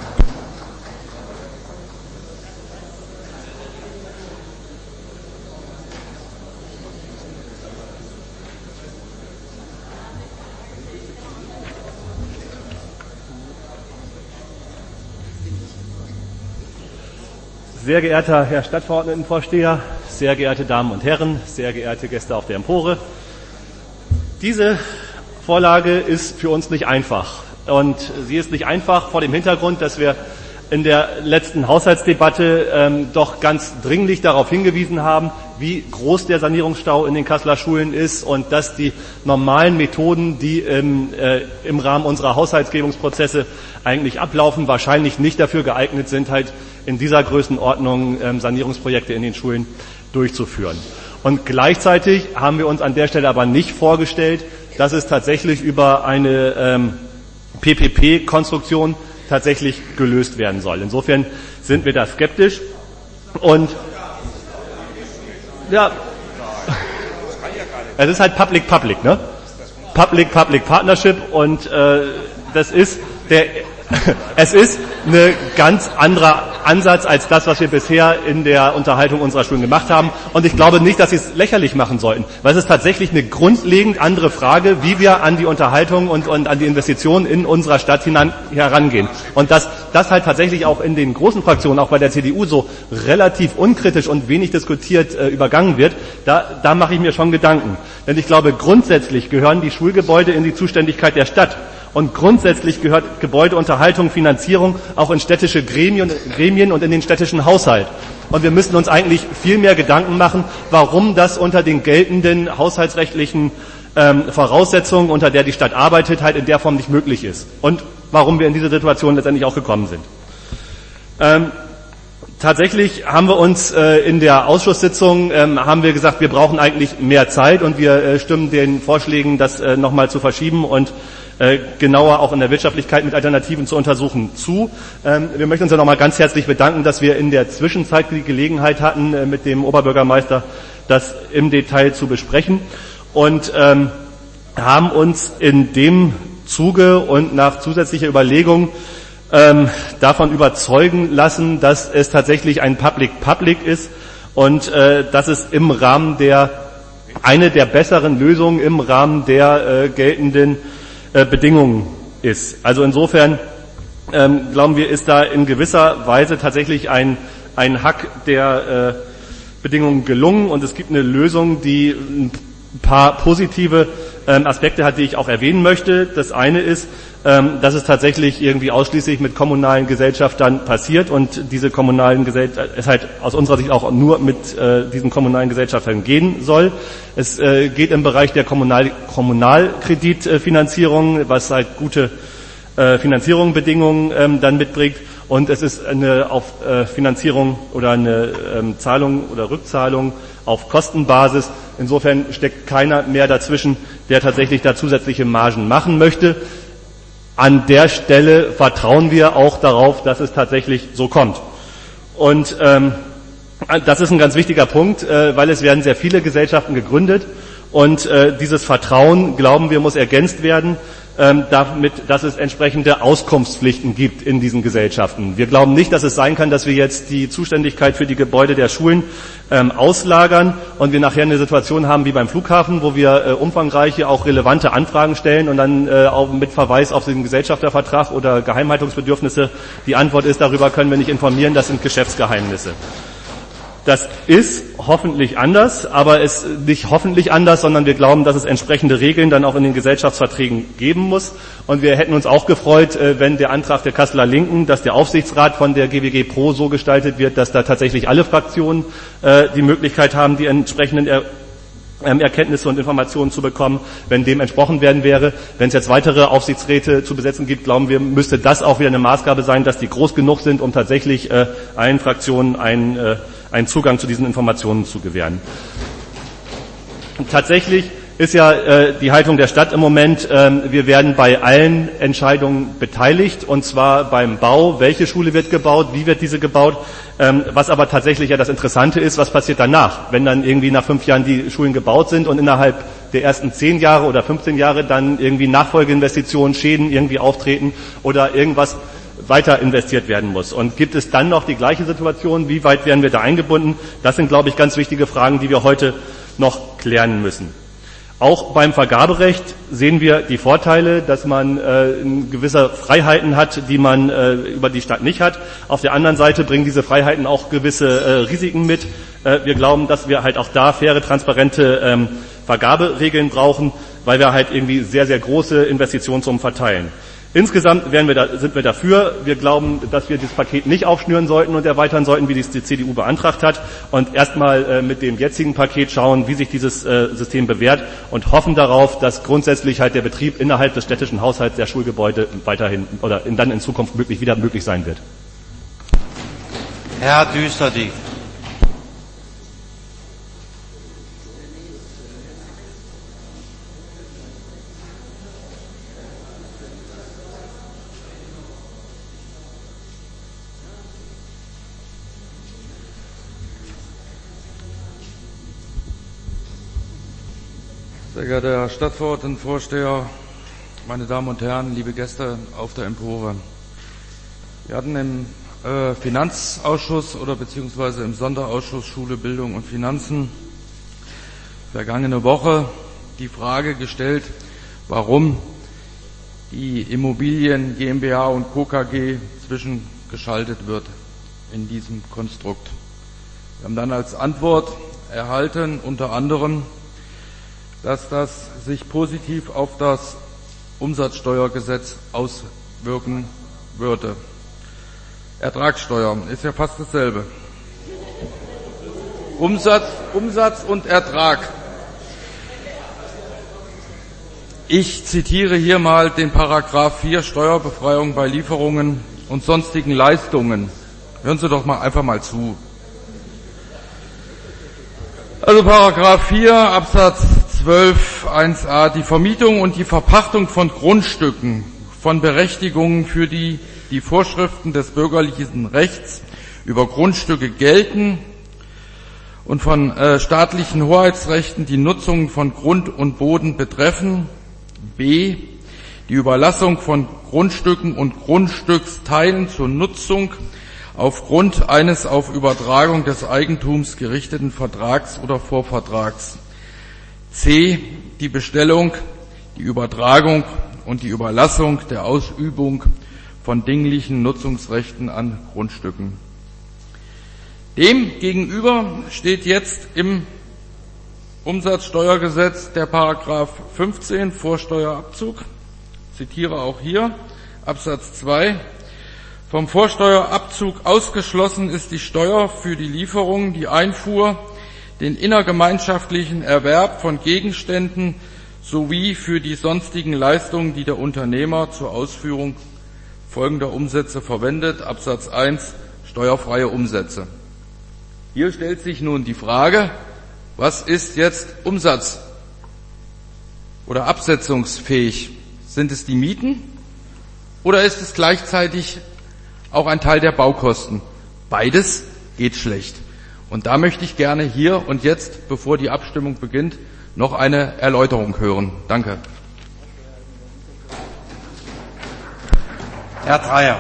Sehr geehrter Herr Stadtverordnetenvorsteher, sehr geehrte Damen und Herren, sehr geehrte Gäste auf der Empore. Diese Vorlage ist für uns nicht einfach. Und sie ist nicht einfach vor dem Hintergrund, dass wir in der letzten Haushaltsdebatte ähm, doch ganz dringlich darauf hingewiesen haben, wie groß der Sanierungsstau in den Kasseler Schulen ist und dass die normalen Methoden, die im, äh, im Rahmen unserer Haushaltsgebungsprozesse eigentlich ablaufen, wahrscheinlich nicht dafür geeignet sind, halt in dieser Größenordnung ähm, Sanierungsprojekte in den Schulen durchzuführen. Und gleichzeitig haben wir uns an der Stelle aber nicht vorgestellt, dass es tatsächlich über eine ähm, P P P-Konstruktion tatsächlich gelöst werden soll. Insofern sind wir da skeptisch und ja, es ist halt Public-Public, ne? Public-Public-Partnership und äh, das ist der, es ist ein ganz anderer Ansatz als das, was wir bisher in der Unterhaltung unserer Schulen gemacht haben. Und ich glaube nicht, dass Sie es lächerlich machen sollten, weil es ist tatsächlich eine grundlegend andere Frage, wie wir an die Unterhaltung und, und an die Investitionen in unserer Stadt hinan, herangehen. Und dass das halt tatsächlich auch in den großen Fraktionen, auch bei der C D U, so relativ unkritisch und wenig diskutiert äh, übergangen wird, da, da mache ich mir schon Gedanken. Denn ich glaube, grundsätzlich gehören die Schulgebäude in die Zuständigkeit der Stadt. Und grundsätzlich gehört Gebäudeunterhaltung, Finanzierung auch in städtische Gremien, Gremien und in den städtischen Haushalt. Und wir müssen uns eigentlich viel mehr Gedanken machen, warum das unter den geltenden haushaltsrechtlichen ähm, Voraussetzungen, unter der die Stadt arbeitet, halt in der Form nicht möglich ist. Und warum wir in diese Situation letztendlich auch gekommen sind. Ähm, Tatsächlich haben wir uns äh, in der Ausschusssitzung ähm, haben wir gesagt, wir brauchen eigentlich mehr Zeit und wir äh, stimmen den Vorschlägen, das äh, nochmal zu verschieben und äh, genauer auch in der Wirtschaftlichkeit mit Alternativen zu untersuchen zu. Ähm, wir möchten uns ja nochmal ganz herzlich bedanken, dass wir in der Zwischenzeit die Gelegenheit hatten, äh, mit dem Oberbürgermeister das im Detail zu besprechen und ähm, haben uns in dem Zuge und nach zusätzlicher Überlegung Ähm, davon überzeugen lassen, dass es tatsächlich ein Public-Public ist und äh, dass es im Rahmen der, eine der besseren Lösungen im Rahmen der äh, geltenden äh, Bedingungen ist. Also insofern ähm, glauben wir, ist da in gewisser Weise tatsächlich ein, ein Hack der äh, Bedingungen gelungen und es gibt eine Lösung, die ein paar positive ähm, Aspekte hat, die ich auch erwähnen möchte. Das eine ist, dass es tatsächlich irgendwie ausschließlich mit kommunalen Gesellschaftern passiert und diese kommunalen Gesellschaften, es halt aus unserer Sicht auch nur mit äh, diesen kommunalen Gesellschaftern gehen soll. Es äh, geht im Bereich der Kommunal Kommunalkreditfinanzierung, was halt gute äh, Finanzierungsbedingungen ähm, dann mitbringt und es ist eine auf äh, Finanzierung oder eine ähm, Zahlung oder Rückzahlung auf Kostenbasis. Insofern steckt keiner mehr dazwischen, der tatsächlich da zusätzliche Margen machen möchte. An der Stelle vertrauen wir auch darauf, dass es tatsächlich so kommt. Und ähm, das ist ein ganz wichtiger Punkt, äh, weil es werden sehr viele Gesellschaften gegründet und äh, dieses Vertrauen, glauben wir, muss ergänzt werden, ähm, damit, dass es entsprechende Auskunftspflichten gibt in diesen Gesellschaften. Wir glauben nicht, dass es sein kann, dass wir jetzt die Zuständigkeit für die Gebäude der Schulen ähm, auslagern und wir nachher eine Situation haben wie beim Flughafen, wo wir äh, umfangreiche, auch relevante Anfragen stellen und dann äh, auch mit Verweis auf den Gesellschaftervertrag oder Geheimhaltungsbedürfnisse die Antwort ist, darüber können wir nicht informieren, das sind Geschäftsgeheimnisse. Das ist hoffentlich anders, aber es ist nicht hoffentlich anders, sondern wir glauben, dass es entsprechende Regeln dann auch in den Gesellschaftsverträgen geben muss. Und wir hätten uns auch gefreut, wenn der Antrag der Kasseler Linken, dass der Aufsichtsrat von der G W G Pro so gestaltet wird, dass da tatsächlich alle Fraktionen äh, die Möglichkeit haben, die entsprechenden er Erkenntnisse und Informationen zu bekommen, wenn dem entsprochen werden wäre. Wenn es jetzt weitere Aufsichtsräte zu besetzen gibt, glauben wir, müsste das auch wieder eine Maßgabe sein, dass die groß genug sind, um tatsächlich äh, allen Fraktionen einen, äh, einen Zugang zu diesen Informationen zu gewähren. Und tatsächlich ist ja äh, die Haltung der Stadt im Moment, äh, wir werden bei allen Entscheidungen beteiligt, und zwar beim Bau, welche Schule wird gebaut, wie wird diese gebaut, ähm, was aber tatsächlich ja das Interessante ist, was passiert danach, wenn dann irgendwie nach fünf Jahren die Schulen gebaut sind und innerhalb der ersten zehn Jahre oder fünfzehn Jahre dann irgendwie Nachfolgeinvestitionen, Schäden irgendwie auftreten oder irgendwas weiter investiert werden muss. Und gibt es dann noch die gleiche Situation, wie weit werden wir da eingebunden? Das sind, glaube ich, ganz wichtige Fragen, die wir heute noch klären müssen. Auch beim Vergaberecht sehen wir die Vorteile, dass man äh, gewisse Freiheiten hat, die man äh, über die Stadt nicht hat. Auf der anderen Seite bringen diese Freiheiten auch gewisse äh, Risiken mit. Äh, wir glauben, dass wir halt auch da faire, transparente ähm, Vergaberegeln brauchen, weil wir halt irgendwie sehr, sehr große Investitionssummen verteilen. Insgesamt wären wir da, sind wir dafür. Wir glauben, dass wir das Paket nicht aufschnüren sollten und erweitern sollten, wie es die C D U beantragt hat. Und erstmal äh, mit dem jetzigen Paket schauen, wie sich dieses äh, System bewährt und hoffen darauf, dass grundsätzlich halt der Betrieb innerhalb des städtischen Haushalts der Schulgebäude weiterhin oder in, dann in Zukunft möglich, wieder möglich sein wird. Herr Düsterdiek. Sehr geehrter Herr Stadtverordnetenvorsteher, meine Damen und Herren, liebe Gäste auf der Empore. Wir hatten im äh, Finanzausschuss oder beziehungsweise im Sonderausschuss Schule, Bildung und Finanzen vergangene Woche die Frage gestellt, warum die Immobilien GmbH und Co. K G zwischengeschaltet wird in diesem Konstrukt. Wir haben dann als Antwort erhalten, unter anderem, dass das sich positiv auf das Umsatzsteuergesetz auswirken würde. Ertragssteuer ist ja fast dasselbe. Umsatz, Umsatz und Ertrag. Ich zitiere hier mal den Paragraph vier Steuerbefreiung bei Lieferungen und sonstigen Leistungen. Hören Sie doch mal einfach mal zu. Also Paragraph vier Absatz zwölf eins a, die Vermietung und die Verpachtung von Grundstücken, von Berechtigungen, für die die Vorschriften des bürgerlichen Rechts über Grundstücke gelten und von äh, staatlichen Hoheitsrechten die Nutzung von Grund und Boden betreffen. B. Die Überlassung von Grundstücken und Grundstücksteilen zur Nutzung aufgrund eines auf Übertragung des Eigentums gerichteten Vertrags oder Vorvertrags. C. Die Bestellung, die Übertragung und die Überlassung der Ausübung von dinglichen Nutzungsrechten an Grundstücken. Dem gegenüber steht jetzt im Umsatzsteuergesetz der Paragraph fünfzehn Vorsteuerabzug. Ich zitiere auch hier Absatz zwei. Vom Vorsteuerabzug ausgeschlossen ist die Steuer für die Lieferung, die Einfuhr, den innergemeinschaftlichen Erwerb von Gegenständen sowie für die sonstigen Leistungen, die der Unternehmer zur Ausführung folgender Umsätze verwendet. Absatz eins, steuerfreie Umsätze. Hier stellt sich nun die Frage, was ist jetzt Umsatz oder absetzungsfähig? Sind es die Mieten oder ist es gleichzeitig auch ein Teil der Baukosten? Beides geht schlecht. Und da möchte ich gerne hier und jetzt, bevor die Abstimmung beginnt, noch eine Erläuterung hören. Danke. Herr Dreyer.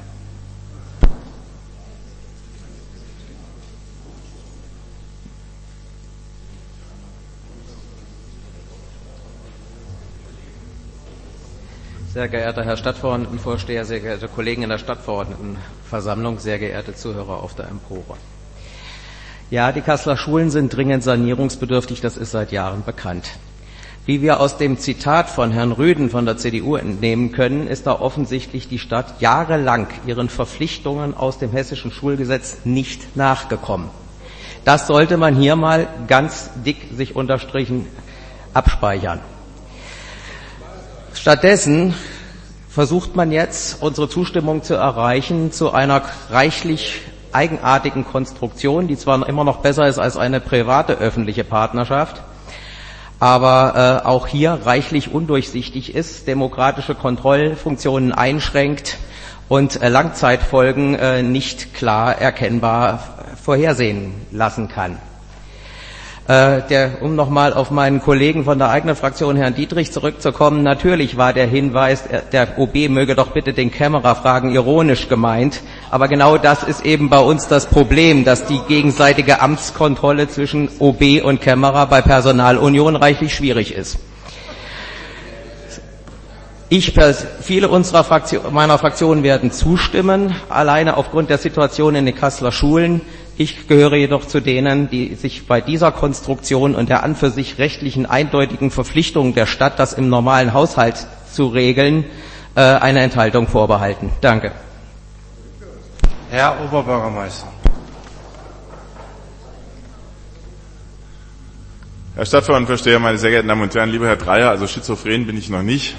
Sehr geehrter Herr Stadtverordnetenvorsteher, sehr geehrte Kollegen in der Stadtverordnetenversammlung, sehr geehrte Zuhörer auf der Empore. Ja, die Kasseler Schulen sind dringend sanierungsbedürftig, das ist seit Jahren bekannt. Wie wir aus dem Zitat von Herrn Rüden von der C D U entnehmen können, ist da offensichtlich die Stadt jahrelang ihren Verpflichtungen aus dem hessischen Schulgesetz nicht nachgekommen. Das sollte man hier mal ganz dick sich unterstrichen abspeichern. Stattdessen versucht man jetzt, unsere Zustimmung zu erreichen zu einer reichlich eigenartigen Konstruktion, die zwar immer noch besser ist als eine private öffentliche Partnerschaft, aber äh, auch hier reichlich undurchsichtig ist, demokratische Kontrollfunktionen einschränkt und äh, Langzeitfolgen äh, nicht klar erkennbar vorhersehen lassen kann. Äh, der, um nochmal auf meinen Kollegen von der eigenen Fraktion, Herrn Dietrich, zurückzukommen, natürlich war der Hinweis, der O B möge doch bitte den Kämmerer fragen, ironisch gemeint, aber genau das ist eben bei uns das Problem, dass die gegenseitige Amtskontrolle zwischen O B und Kämmerer bei Personalunion reichlich schwierig ist. Ich, viele unserer Fraktion, meiner Fraktion werden zustimmen, alleine aufgrund der Situation in den Kasseler Schulen. Ich gehöre jedoch zu denen, die sich bei dieser Konstruktion und der an für sich rechtlichen eindeutigen Verpflichtung der Stadt, das im normalen Haushalt zu regeln, äh, eine Enthaltung vorbehalten. Danke. Herr Oberbürgermeister. Herr Stadtverordnetenvorsteher, meine sehr geehrten Damen und Herren, lieber Herr Dreyer, also schizophren bin ich noch nicht.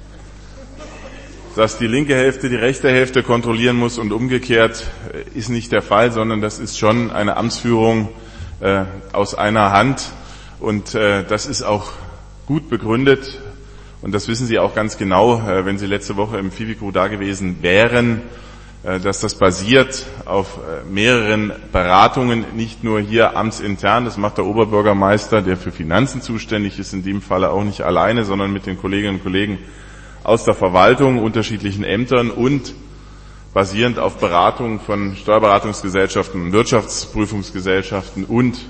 Dass die linke Hälfte die rechte Hälfte kontrollieren muss und umgekehrt ist nicht der Fall, sondern das ist schon eine Amtsführung äh, aus einer Hand und äh, das ist auch gut begründet und das wissen Sie auch ganz genau, äh, wenn Sie letzte Woche im Fivico da gewesen wären, äh, dass das basiert auf äh, mehreren Beratungen, nicht nur hier amtsintern, das macht der Oberbürgermeister, der für Finanzen zuständig ist, in dem Falle auch nicht alleine, sondern mit den Kolleginnen und Kollegen aus der Verwaltung, unterschiedlichen Ämtern und basierend auf Beratungen von Steuerberatungsgesellschaften, Wirtschaftsprüfungsgesellschaften und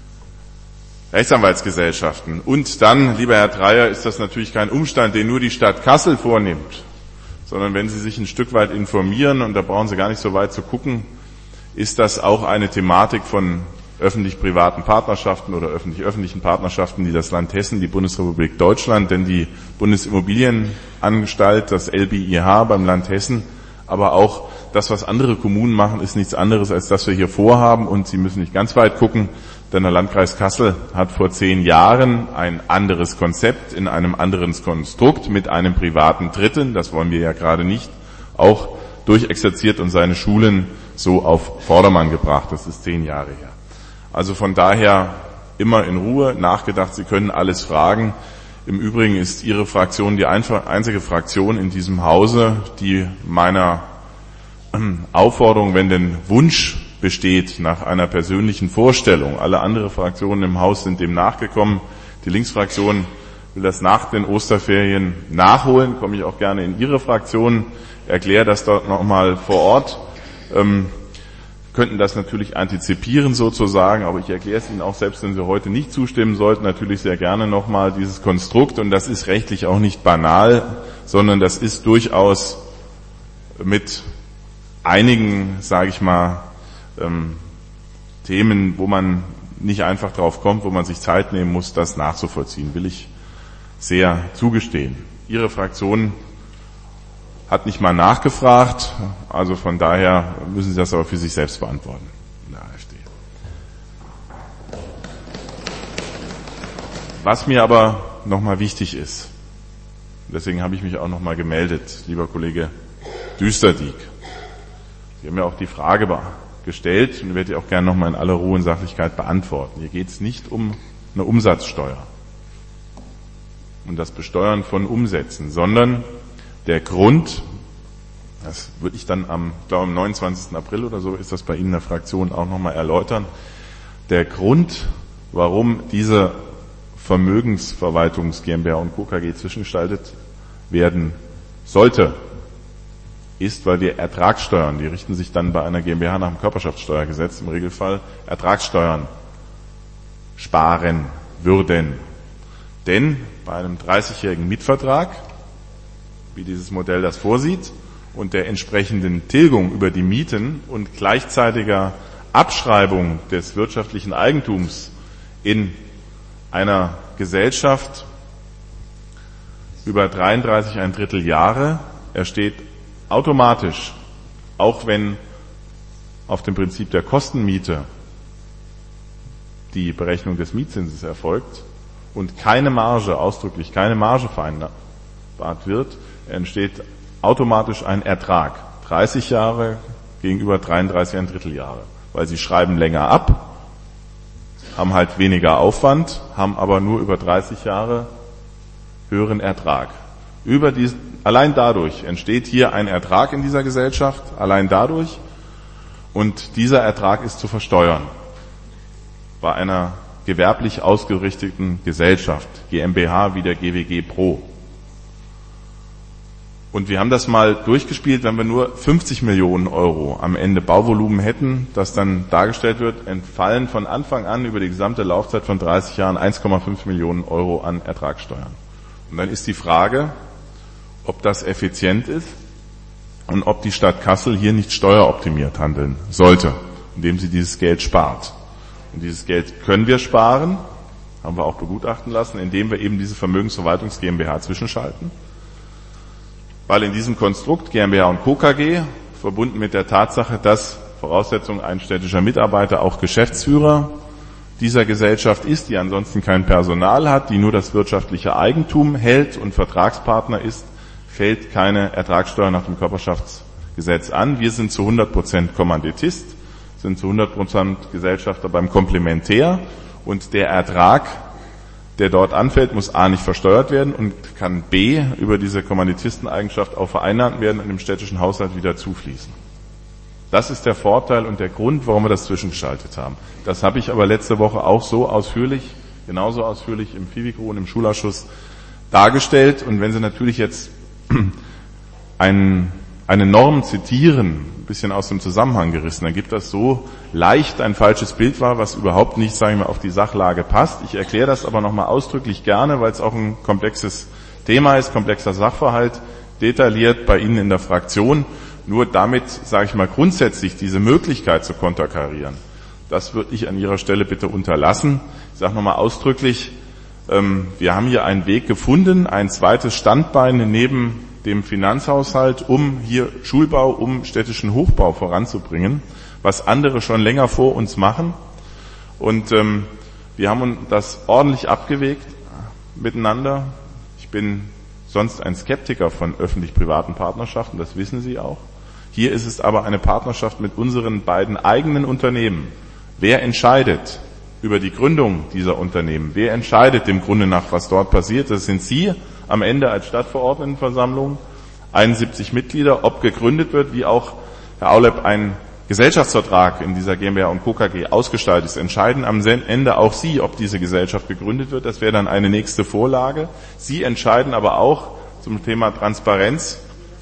Rechtsanwaltsgesellschaften. Und dann, lieber Herr Dreyer, ist das natürlich kein Umstand, den nur die Stadt Kassel vornimmt, sondern wenn Sie sich ein Stück weit informieren, und da brauchen Sie gar nicht so weit zu gucken, ist das auch eine Thematik von öffentlich-privaten Partnerschaften oder öffentlich-öffentlichen Partnerschaften, die das Land Hessen, die Bundesrepublik Deutschland, denn die Bundesimmobilienanstalt, das L B I H beim Land Hessen, aber auch das, was andere Kommunen machen, ist nichts anderes, als das wir hier vorhaben. Und Sie müssen nicht ganz weit gucken, denn der Landkreis Kassel hat vor zehn Jahren ein anderes Konzept in einem anderen Konstrukt mit einem privaten Dritten, das wollen wir ja gerade nicht, auch durchexerziert und seine Schulen so auf Vordermann gebracht. Das ist zehn Jahre her. Also von daher immer in Ruhe nachgedacht, Sie können alles fragen. Im Übrigen ist Ihre Fraktion die einzige Fraktion in diesem Hause, die meiner Aufforderung, wenn denn Wunsch besteht, nach einer persönlichen Vorstellung. Alle anderen Fraktionen im Haus sind dem nachgekommen. Die Linksfraktion will das nach den Osterferien nachholen. Komme ich auch gerne in Ihre Fraktion, erkläre das dort nochmal vor Ort. Ähm, könnten das natürlich antizipieren sozusagen, aber ich erkläre es Ihnen auch, selbst wenn Sie heute nicht zustimmen sollten, natürlich sehr gerne nochmal dieses Konstrukt, und das ist rechtlich auch nicht banal, sondern das ist durchaus mit einigen, sage ich mal, ähm, Themen, wo man nicht einfach drauf kommt, wo man sich Zeit nehmen muss, das nachzuvollziehen, will ich sehr zugestehen. Ihre Fraktion hat nicht mal nachgefragt, also von daher müssen Sie das aber für sich selbst beantworten in der AfD. Was mir aber nochmal wichtig ist, deswegen habe ich mich auch nochmal gemeldet, lieber Kollege Düsterdiek. Sie haben ja auch die Frage gestellt und werde ich auch gerne nochmal in aller Ruhe und Sachlichkeit beantworten. Hier geht es nicht um eine Umsatzsteuer und das Besteuern von Umsätzen, sondern der Grund, das würde ich dann am, ich glaube am neunundzwanzigsten April oder so ist das bei Ihnen in der Fraktion auch nochmal erläutern, der Grund, warum diese Vermögensverwaltungs GmbH und Co. K G zwischengeschaltet werden sollte, ist, weil wir Ertragssteuern, die richten sich dann bei einer GmbH nach dem Körperschaftssteuergesetz im Regelfall, Ertragssteuern sparen würden. Denn bei einem dreißigjährigen Mietvertrag, wie dieses Modell das vorsieht, und der entsprechenden Tilgung über die Mieten und gleichzeitiger Abschreibung des wirtschaftlichen Eigentums in einer Gesellschaft über dreiunddreißig ein Drittel Jahre entsteht automatisch, auch wenn auf dem Prinzip der Kostenmiete die Berechnung des Mietzinses erfolgt und keine Marge, ausdrücklich keine Marge vereinbart wird, entsteht automatisch ein Ertrag. dreißig Jahre gegenüber dreiunddreißig ein Drittel Jahre. Weil sie schreiben länger ab, haben halt weniger Aufwand, haben aber nur über dreißig Jahre höheren Ertrag. Über diesen, allein dadurch entsteht hier ein Ertrag in dieser Gesellschaft, allein dadurch, und dieser Ertrag ist zu versteuern. Bei einer gewerblich ausgerichteten Gesellschaft, GmbH wie der G W G Pro. Und wir haben das mal durchgespielt, wenn wir nur fünfzig Millionen Euro am Ende Bauvolumen hätten, das dann dargestellt wird, entfallen von Anfang an über die gesamte Laufzeit von dreißig Jahren eins Komma fünf Millionen Euro an Ertragssteuern. Und dann ist die Frage, ob das effizient ist und ob die Stadt Kassel hier nicht steueroptimiert handeln sollte, indem sie dieses Geld spart. Und dieses Geld können wir sparen, haben wir auch begutachten lassen, indem wir eben diese Vermögensverwaltungs GmbH zwischenschalten. weil in diesem Konstrukt GmbH und Co. K G, verbunden mit der Tatsache, dass Voraussetzung ein städtischer Mitarbeiter auch Geschäftsführer dieser Gesellschaft ist, die ansonsten kein Personal hat, die nur das wirtschaftliche Eigentum hält und Vertragspartner ist, fällt keine Ertragssteuer nach dem Körperschaftsgesetz an. Wir sind zu hundert Prozent Kommanditist, sind zu hundert Prozent Gesellschafter beim Komplementär und der Ertrag, der dort anfällt, muss A nicht versteuert werden und kann B über diese Kommanditisteneigenschaft auch vereinnahmt werden und im städtischen Haushalt wieder zufließen. Das ist der Vorteil und der Grund, warum wir das zwischengeschaltet haben. Das habe ich aber letzte Woche auch so ausführlich, genauso ausführlich im FIVICRO und im Schulausschuss dargestellt. Und wenn Sie natürlich jetzt ein, eine Norm zitieren, ein bisschen aus dem Zusammenhang gerissen, dann gibt das so leicht ein falsches Bild wahr, was überhaupt nicht, sagen wir mal, auf die Sachlage passt. Ich erkläre das aber nochmal ausdrücklich gerne, weil es auch ein komplexes Thema ist, komplexer Sachverhalt, detailliert bei Ihnen in der Fraktion. Nur damit, sage ich mal, grundsätzlich diese Möglichkeit zu konterkarieren, das würde ich an Ihrer Stelle bitte unterlassen. Ich sage nochmal ausdrücklich, ähm, wir haben hier einen Weg gefunden, ein zweites Standbein neben dem Finanzhaushalt, um hier Schulbau, um städtischen Hochbau voranzubringen, was andere schon länger vor uns machen. Und ähm, wir haben uns das ordentlich abgewegt miteinander. Ich bin sonst ein Skeptiker von öffentlich-privaten Partnerschaften, das wissen Sie auch. Hier ist es aber eine Partnerschaft mit unseren beiden eigenen Unternehmen. Wer entscheidet über die Gründung dieser Unternehmen? Wer entscheidet im Grunde nach, was dort passiert? Das sind Sie am Ende als Stadtverordnetenversammlung, einundsiebzig Mitglieder, ob gegründet wird, wie auch, Herr Aulep, ein Gesellschaftsvertrag in dieser GmbH und Co. K G ausgestaltet ist, entscheiden am Ende auch Sie, ob diese Gesellschaft gegründet wird. Das wäre dann eine nächste Vorlage. Sie entscheiden aber auch zum Thema Transparenz,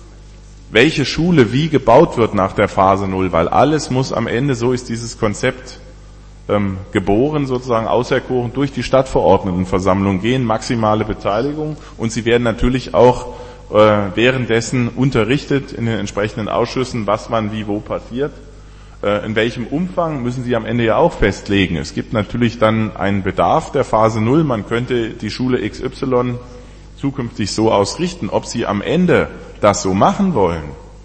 welche Schule wie gebaut wird nach der Phase Null, weil alles muss am Ende, so ist dieses Konzept ähm, geboren, sozusagen auserkoren, durch die Stadtverordnetenversammlung gehen, maximale Beteiligung und Sie werden natürlich auch äh, währenddessen unterrichtet in den entsprechenden Ausschüssen, was wann wie wo passiert. In welchem Umfang müssen Sie am Ende ja auch festlegen. Es gibt natürlich dann einen Bedarf der Phase Null. Man könnte die Schule X Y zukünftig so ausrichten. Ob Sie am Ende das so machen wollen,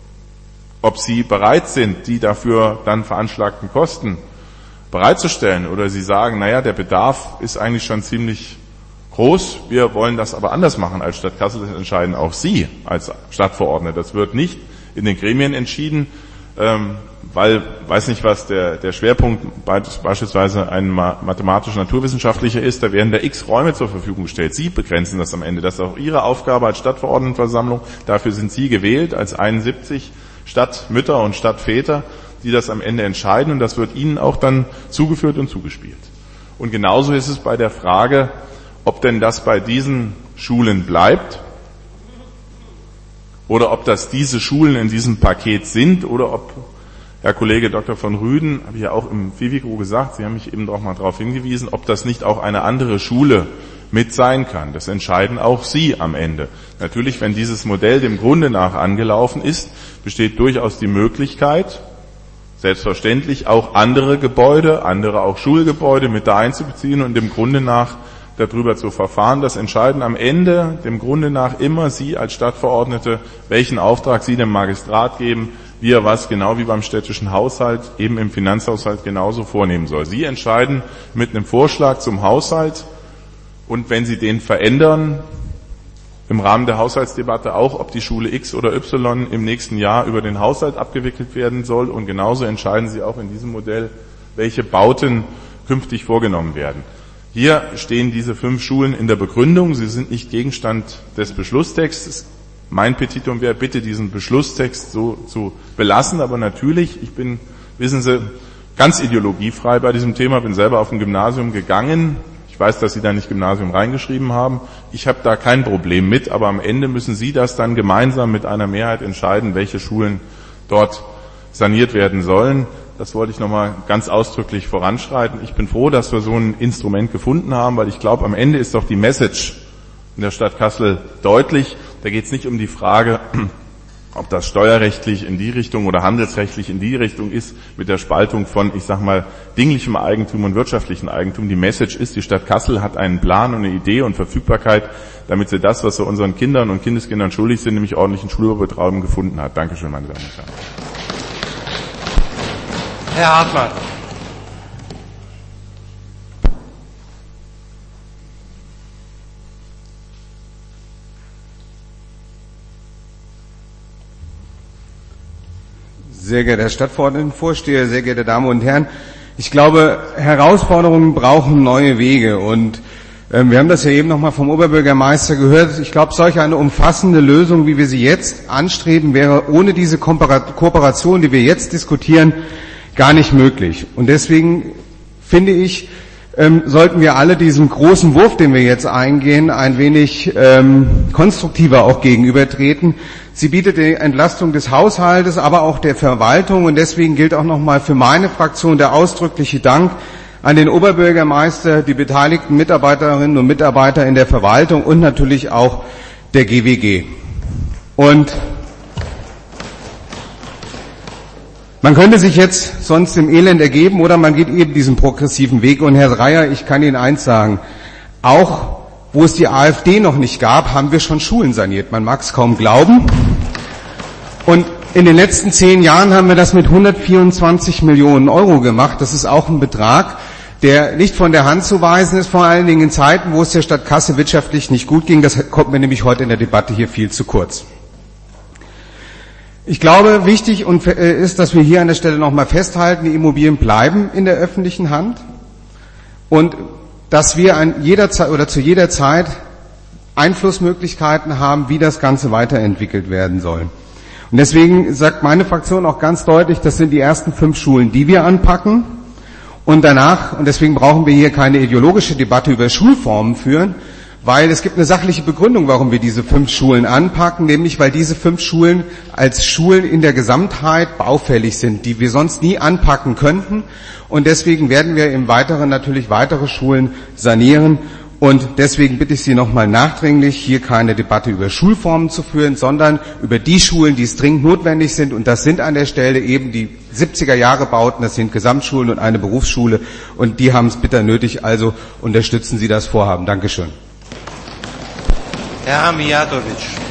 ob Sie bereit sind, die dafür dann veranschlagten Kosten bereitzustellen oder Sie sagen, naja, der Bedarf ist eigentlich schon ziemlich groß, wir wollen das aber anders machen als Stadt Kassel, das entscheiden auch Sie als Stadtverordnete. Das wird nicht in den Gremien entschieden, ähm, weil, weiß nicht, was der, der Schwerpunkt beispielsweise ein mathematisch-naturwissenschaftlicher ist, da werden da x Räume zur Verfügung gestellt. Sie begrenzen das am Ende. Das ist auch Ihre Aufgabe als Stadtverordnetenversammlung. Dafür sind Sie gewählt als einundsiebzig Stadtmütter und Stadtväter, die das am Ende entscheiden und das wird Ihnen auch dann zugeführt und zugespielt. Und genauso ist es bei der Frage, ob denn das bei diesen Schulen bleibt oder ob das diese Schulen in diesem Paket sind oder ob, Herr Kollege Doktor von Rüden, habe ich ja auch im FIVICRO gesagt, Sie haben mich eben doch mal darauf hingewiesen, ob das nicht auch eine andere Schule mit sein kann. Das entscheiden auch Sie am Ende. Natürlich, wenn dieses Modell dem Grunde nach angelaufen ist, besteht durchaus die Möglichkeit, selbstverständlich auch andere Gebäude, andere auch Schulgebäude mit da einzubeziehen und dem Grunde nach darüber zu verfahren. Das entscheiden am Ende dem Grunde nach immer Sie als Stadtverordnete, welchen Auftrag Sie dem Magistrat geben, wie er was genau wie beim städtischen Haushalt eben im Finanzhaushalt genauso vornehmen soll. Sie entscheiden mit einem Vorschlag zum Haushalt und wenn Sie den verändern, im Rahmen der Haushaltsdebatte auch, ob die Schule X oder Y im nächsten Jahr über den Haushalt abgewickelt werden soll und genauso entscheiden Sie auch in diesem Modell, welche Bauten künftig vorgenommen werden. Hier stehen diese fünf Schulen in der Begründung. Sie sind nicht Gegenstand des Beschlusstextes. Mein Petitum wäre, bitte diesen Beschlusstext so zu belassen. Aber natürlich, ich bin, wissen Sie, ganz ideologiefrei bei diesem Thema, bin selber auf ein Gymnasium gegangen. Ich weiß, dass Sie da nicht Gymnasium reingeschrieben haben. Ich habe da kein Problem mit, aber am Ende müssen Sie das dann gemeinsam mit einer Mehrheit entscheiden, welche Schulen dort saniert werden sollen. Das wollte ich nochmal ganz ausdrücklich voranschreiten. Ich bin froh, dass wir so ein Instrument gefunden haben, weil ich glaube, am Ende ist doch die Message in der Stadt Kassel deutlich. Da geht es nicht um die Frage, ob das steuerrechtlich in die Richtung oder handelsrechtlich in die Richtung ist, mit der Spaltung von, ich sag mal, dinglichem Eigentum und wirtschaftlichem Eigentum. Die Message ist, die Stadt Kassel hat einen Plan und eine Idee und Verfügbarkeit, damit sie das, was sie unseren Kindern und Kindeskindern schuldig sind, nämlich ordentlichen Schulübertragung gefunden hat. Dankeschön, meine Damen und Herren. Herr Hartmann. Sehr geehrter Herr Stadtverordnetenvorsteher, sehr geehrte Damen und Herren, ich glaube, Herausforderungen brauchen neue Wege und äh, wir haben das ja eben nochmal vom Oberbürgermeister gehört. Ich glaube, solch eine umfassende Lösung, wie wir sie jetzt anstreben, wäre ohne diese Kooperation, die wir jetzt diskutieren, gar nicht möglich. Und deswegen finde ich, ähm, sollten wir alle diesem großen Wurf, den wir jetzt eingehen, ein wenig ähm, konstruktiver auch gegenübertreten. Sie bietet die Entlastung des Haushaltes, aber auch der Verwaltung und deswegen gilt auch nochmal für meine Fraktion der ausdrückliche Dank an den Oberbürgermeister, die beteiligten Mitarbeiterinnen und Mitarbeiter in der Verwaltung und natürlich auch der G W G. Und man könnte sich jetzt sonst im Elend ergeben oder man geht eben diesen progressiven Weg. Und Herr Reier, ich kann Ihnen eins sagen, auch wo es die AfD noch nicht gab, haben wir schon Schulen saniert. Man mag es kaum glauben. Und in den letzten zehn Jahren haben wir das mit hundertvierundzwanzig Millionen Euro gemacht. Das ist auch ein Betrag, der nicht von der Hand zu weisen ist, vor allen Dingen in Zeiten, wo es der Stadt Kassel wirtschaftlich nicht gut ging. Das kommt mir nämlich heute in der Debatte hier viel zu kurz. Ich glaube, wichtig ist, dass wir hier an der Stelle nochmal festhalten, die Immobilien bleiben in der öffentlichen Hand und dass wir an jeder Zeit oder zu jeder Zeit Einflussmöglichkeiten haben, wie das Ganze weiterentwickelt werden soll. Und deswegen sagt meine Fraktion auch ganz deutlich, das sind die ersten fünf Schulen, die wir anpacken. Und danach, und deswegen brauchen wir hier keine ideologische Debatte über Schulformen führen, weil es gibt eine sachliche Begründung, warum wir diese fünf Schulen anpacken, nämlich weil diese fünf Schulen als Schulen in der Gesamtheit baufällig sind, die wir sonst nie anpacken könnten. Und deswegen werden wir im Weiteren natürlich weitere Schulen sanieren. Und deswegen bitte ich Sie nochmal nachdringlich, hier keine Debatte über Schulformen zu führen, sondern über die Schulen, die es dringend notwendig sind. Und das sind an der Stelle eben die siebziger Jahre Bauten, das sind Gesamtschulen und eine Berufsschule. Und die haben es bitter nötig, also unterstützen Sie das Vorhaben. Dankeschön. Herr Mijatovic.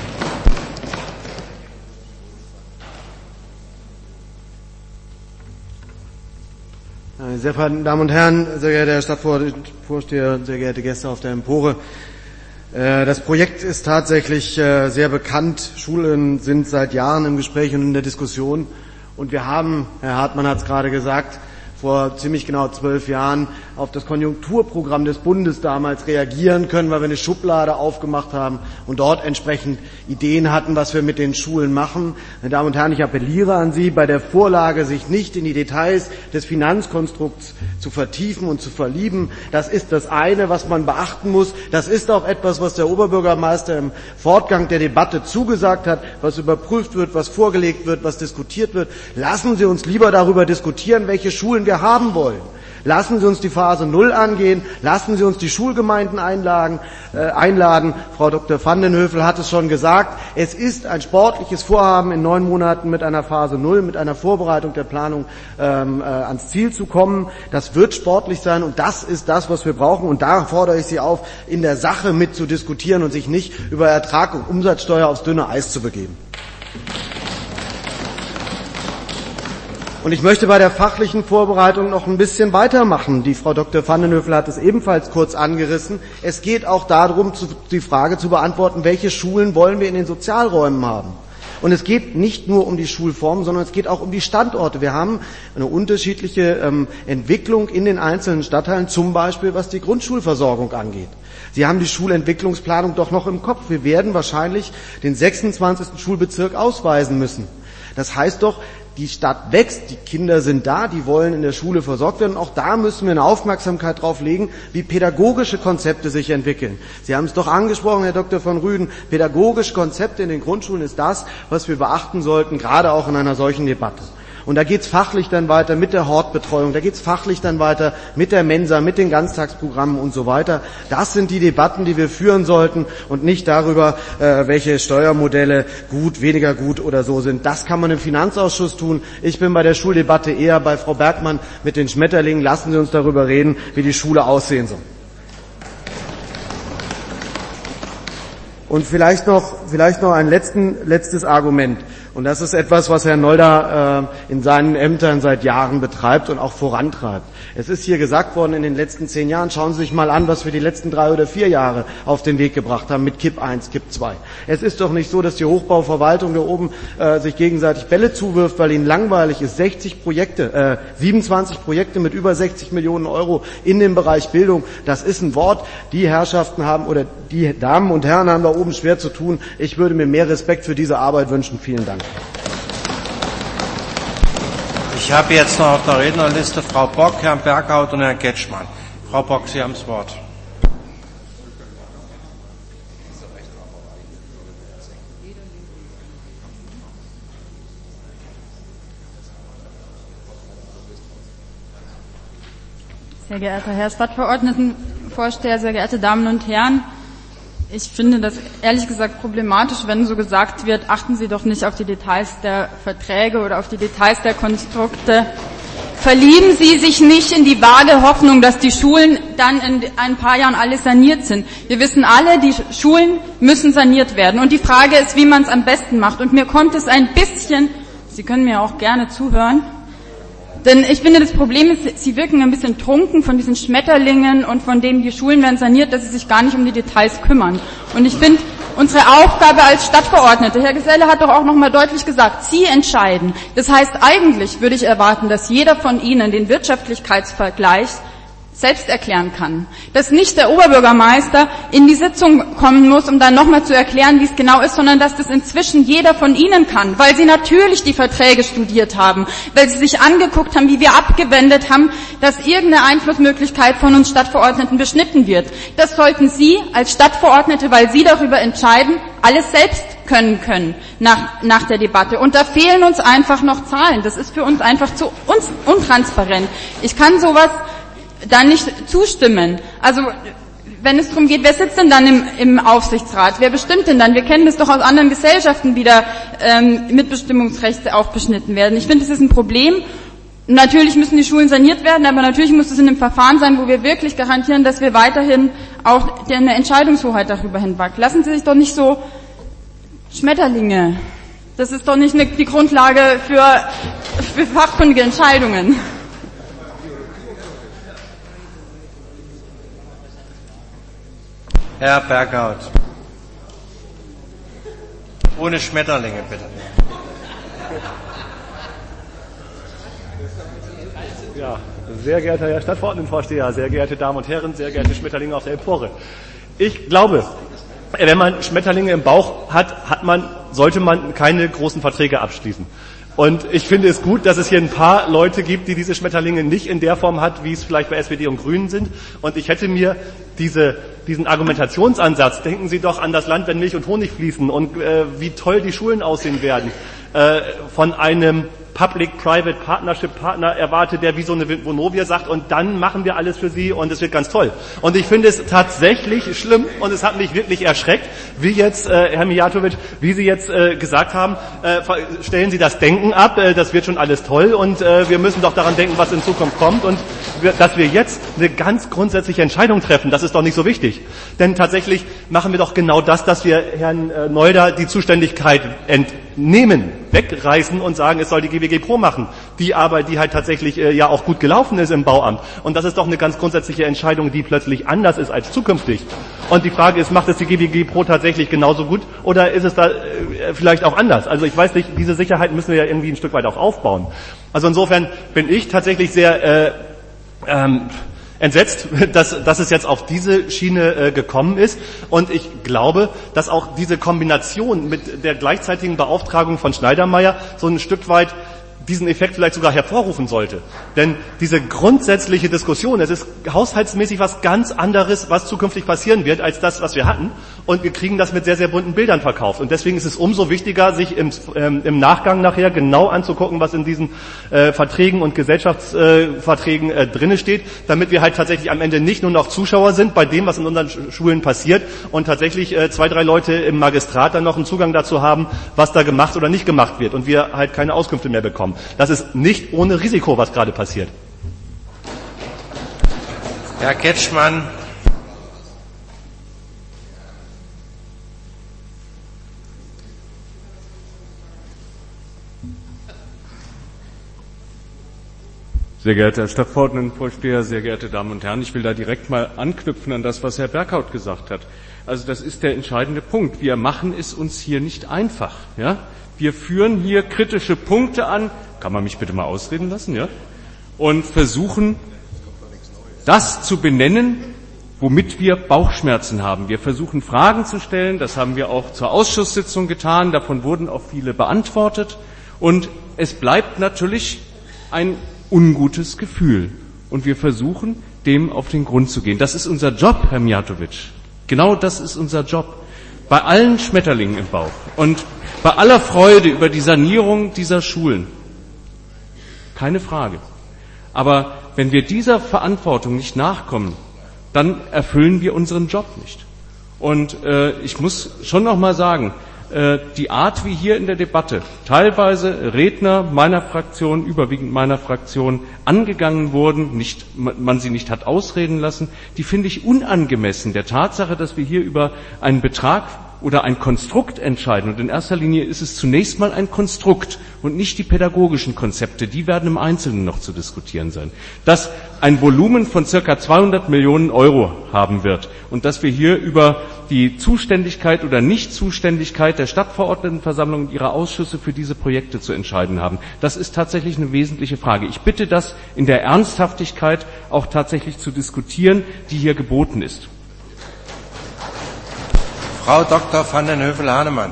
Sehr verehrte Damen und Herren, sehr geehrter Herr Stadtvorsteher, sehr geehrte Gäste auf der Empore. Das Projekt ist tatsächlich sehr bekannt. Schulen sind seit Jahren im Gespräch und in der Diskussion. Und wir haben, Herr Hartmann hat es gerade gesagt, vor ziemlich genau zwölf Jahren auf das Konjunkturprogramm des Bundes damals reagieren können, weil wir eine Schublade aufgemacht haben und dort entsprechend Ideen hatten, was wir mit den Schulen machen. Meine Damen und Herren, ich appelliere an Sie, bei der Vorlage sich nicht in die Details des Finanzkonstrukts zu vertiefen und zu verlieben. Das ist das eine, was man beachten muss. Das ist auch etwas, was der Oberbürgermeister im Fortgang der Debatte zugesagt hat, was überprüft wird, was vorgelegt wird, was diskutiert wird. Lassen Sie uns lieber darüber diskutieren, welche Schulen wir haben wollen. Lassen Sie uns die Phase Null angehen. Lassen Sie uns die Schulgemeinden einladen. Äh, einladen. Frau Doktor van den Hövel hat es schon gesagt. Es ist ein sportliches Vorhaben, in neun Monaten mit einer Phase Null, mit einer Vorbereitung der Planung ähm, äh, ans Ziel zu kommen. Das wird sportlich sein und das ist das, was wir brauchen. Und da fordere ich Sie auf, in der Sache mit zu diskutieren und sich nicht über Ertrag und Umsatzsteuer aufs dünne Eis zu begeben. Und ich möchte bei der fachlichen Vorbereitung noch ein bisschen weitermachen. Die Frau Doktor van den Hövel hat es ebenfalls kurz angerissen. Es geht auch darum, die Frage zu beantworten, welche Schulen wollen wir in den Sozialräumen haben. Und es geht nicht nur um die Schulform, sondern es geht auch um die Standorte. Wir haben eine unterschiedliche ähm, Entwicklung in den einzelnen Stadtteilen, zum Beispiel was die Grundschulversorgung angeht. Sie haben die Schulentwicklungsplanung doch noch im Kopf. Wir werden wahrscheinlich den sechsundzwanzigsten Schulbezirk ausweisen müssen. Das heißt doch, die Stadt wächst, die Kinder sind da, die wollen in der Schule versorgt werden. Und auch da müssen wir eine Aufmerksamkeit drauf legen, wie pädagogische Konzepte sich entwickeln. Sie haben es doch angesprochen, Herr Doktor von Rüden, pädagogische Konzepte in den Grundschulen ist das, was wir beachten sollten, gerade auch in einer solchen Debatte. Und da geht's fachlich dann weiter mit der Hortbetreuung, da geht's fachlich dann weiter mit der Mensa, mit den Ganztagsprogrammen und so weiter. Das sind die Debatten, die wir führen sollten und nicht darüber, äh, welche Steuermodelle gut, weniger gut oder so sind. Das kann man im Finanzausschuss tun. Ich bin bei der Schuldebatte eher bei Frau Bergmann mit den Schmetterlingen. Lassen Sie uns darüber reden, wie die Schule aussehen soll. Und vielleicht noch, vielleicht noch ein letzten, letztes Argument. Und das ist etwas, was Herr Nolda äh, in seinen Ämtern seit Jahren betreibt und auch vorantreibt. Es ist hier gesagt worden in den letzten zehn Jahren, schauen Sie sich mal an, was wir die letzten drei oder vier Jahre auf den Weg gebracht haben mit Kipp eins, Kipp zwei. Es ist doch nicht so, dass die Hochbauverwaltung da oben äh, sich gegenseitig Bälle zuwirft, weil ihnen langweilig ist. sechzig Projekte, äh, siebenundzwanzig Projekte mit über sechzig Millionen Euro in dem Bereich Bildung. Das ist ein Wort. Die Herrschaften haben oder die Damen und Herren haben da oben schwer zu tun. Ich würde mir mehr Respekt für diese Arbeit wünschen. Vielen Dank. Ich habe jetzt noch auf der Rednerliste Frau Bock, Herrn Berghaut und Herrn Getschmann. Frau Bock, Sie haben das Wort. Sehr geehrter Herr Stadtverordnetenvorsteher, sehr geehrte Damen und Herren, ich finde das ehrlich gesagt problematisch, wenn so gesagt wird, achten Sie doch nicht auf die Details der Verträge oder auf die Details der Konstrukte. Verlieben Sie sich nicht in die vage Hoffnung, dass die Schulen dann in ein paar Jahren alle saniert sind. Wir wissen alle, die Schulen müssen saniert werden. Und die Frage ist, wie man es am besten macht. Und mir kommt es ein bisschen, Sie können mir auch gerne zuhören, denn ich finde, das Problem ist, Sie wirken ein bisschen trunken von diesen Schmetterlingen und von dem, die Schulen werden saniert, dass Sie sich gar nicht um die Details kümmern. Und ich finde, unsere Aufgabe als Stadtverordnete, Herr Geselle hat doch auch noch mal deutlich gesagt, Sie entscheiden. Das heißt, eigentlich würde ich erwarten, dass jeder von Ihnen den Wirtschaftlichkeitsvergleich selbst erklären kann. Dass nicht der Oberbürgermeister in die Sitzung kommen muss, um dann nochmal zu erklären, wie es genau ist, sondern dass das inzwischen jeder von Ihnen kann, weil Sie natürlich die Verträge studiert haben, weil Sie sich angeguckt haben, wie wir abgewendet haben, dass irgendeine Einflussmöglichkeit von uns Stadtverordneten beschnitten wird. Das sollten Sie als Stadtverordnete, weil Sie darüber entscheiden, alles selbst können können nach, nach der Debatte. Und da fehlen uns einfach noch Zahlen. Das ist für uns einfach zu uns untransparent. Ich kann sowas dann nicht zustimmen. Also wenn es darum geht, wer sitzt denn dann im, im Aufsichtsrat? Wer bestimmt denn dann? Wir kennen das doch aus anderen Gesellschaften, wie da ähm, Mitbestimmungsrechte auch beschnitten werden. Ich finde, das ist ein Problem. Natürlich müssen die Schulen saniert werden, aber natürlich muss es in einem Verfahren sein, wo wir wirklich garantieren, dass wir weiterhin auch eine Entscheidungshoheit darüber hinweg. Lassen Sie sich doch nicht so Schmetterlinge. Das ist doch nicht eine, die Grundlage für, für fachkundige Entscheidungen. Herr Berghaut. Ohne Schmetterlinge, bitte. Ja, sehr geehrter Herr Stadtverordnetenvorsteher, sehr geehrte Damen und Herren, sehr geehrte Schmetterlinge auf der Empore. Ich glaube, wenn man Schmetterlinge im Bauch hat, hat man, sollte man keine großen Verträge abschließen. Und ich finde es gut, dass es hier ein paar Leute gibt, die diese Schmetterlinge nicht in der Form hat, wie es vielleicht bei S P D und Grünen sind. Und ich hätte mir diese, diesen Argumentationsansatz, denken Sie doch an das Land, wenn Milch und Honig fließen und äh, wie toll die Schulen aussehen werden, äh, von einem Public-Private Partnership Partner erwartet, der wie so eine Vonovia sagt, und dann machen wir alles für Sie und es wird ganz toll. Und ich finde es tatsächlich schlimm und es hat mich wirklich erschreckt, wie jetzt, äh, Herr Mijatovic, wie Sie jetzt äh, gesagt haben, äh, stellen Sie das Denken ab, äh, das wird schon alles toll und äh, wir müssen doch daran denken, was in Zukunft kommt und wir, dass wir jetzt eine ganz grundsätzliche Entscheidung treffen, das ist doch nicht so wichtig. Denn tatsächlich machen wir doch genau das, dass wir Herrn äh, Neuder die Zuständigkeit entnehmen, wegreißen und sagen, es soll die G W G Pro machen. Die Arbeit, die halt tatsächlich äh, ja auch gut gelaufen ist im Bauamt. Und das ist doch eine ganz grundsätzliche Entscheidung, die plötzlich anders ist als zukünftig. Und die Frage ist, macht es die G W G Pro tatsächlich genauso gut oder ist es da äh, vielleicht auch anders? Also ich weiß nicht, diese Sicherheit müssen wir ja irgendwie ein Stück weit auch aufbauen. Also insofern bin ich tatsächlich sehr äh, ähm, entsetzt, dass, dass es jetzt auf diese Schiene äh, gekommen ist. Und ich glaube, dass auch diese Kombination mit der gleichzeitigen Beauftragung von Schneidermeier so ein Stück weit diesen Effekt vielleicht sogar hervorrufen sollte. Denn diese grundsätzliche Diskussion, es ist haushaltsmäßig was ganz anderes, was zukünftig passieren wird, als das, was wir hatten. Und wir kriegen das mit sehr, sehr bunten Bildern verkauft. Und deswegen ist es umso wichtiger, sich im, ähm, im Nachgang nachher genau anzugucken, was in diesen äh, Verträgen und Gesellschaftsverträgen äh, drinne steht, damit wir halt tatsächlich am Ende nicht nur noch Zuschauer sind bei dem, was in unseren Schulen passiert und tatsächlich äh, zwei, drei Leute im Magistrat dann noch einen Zugang dazu haben, was da gemacht oder nicht gemacht wird und wir halt keine Auskünfte mehr bekommen. Das ist nicht ohne Risiko, was gerade passiert. Herr Ketschmann. Sehr geehrter Herr Stadtverordnetenvorsteher, sehr geehrte Damen und Herren, ich will da direkt mal anknüpfen an das, was Herr Berghaut gesagt hat. Also das ist der entscheidende Punkt. Wir machen es uns hier nicht einfach. Ja? Wir führen hier kritische Punkte an. Kann man mich bitte mal ausreden lassen? Ja? Und versuchen, das zu benennen, womit wir Bauchschmerzen haben. Wir versuchen, Fragen zu stellen. Das haben wir auch zur Ausschusssitzung getan. Davon wurden auch viele beantwortet. Und es bleibt natürlich ein ungutes Gefühl. Und wir versuchen, dem auf den Grund zu gehen. Das ist unser Job, Herr Mijatovic. Genau das ist unser Job. Bei allen Schmetterlingen im Bauch und bei aller Freude über die Sanierung dieser Schulen. Keine Frage. Aber wenn wir dieser Verantwortung nicht nachkommen, dann erfüllen wir unseren Job nicht. Und äh, ich muss schon noch mal sagen, die Art, wie hier in der Debatte teilweise Redner meiner Fraktion, überwiegend meiner Fraktion, angegangen wurden, nicht, man sie nicht hat ausreden lassen, die finde ich unangemessen der Tatsache, dass wir hier über einen Betrag oder ein Konstrukt entscheiden. Und in erster Linie ist es zunächst mal ein Konstrukt und nicht die pädagogischen Konzepte. Die werden im Einzelnen noch zu diskutieren sein. Dass ein Volumen von circa zweihundert Millionen Euro haben wird und dass wir hier über die Zuständigkeit oder Nichtzuständigkeit der Stadtverordnetenversammlung und ihrer Ausschüsse für diese Projekte zu entscheiden haben, das ist tatsächlich eine wesentliche Frage. Ich bitte, das in der Ernsthaftigkeit auch tatsächlich zu diskutieren, die hier geboten ist. Frau Doktor van den Hövell-Hahnemann.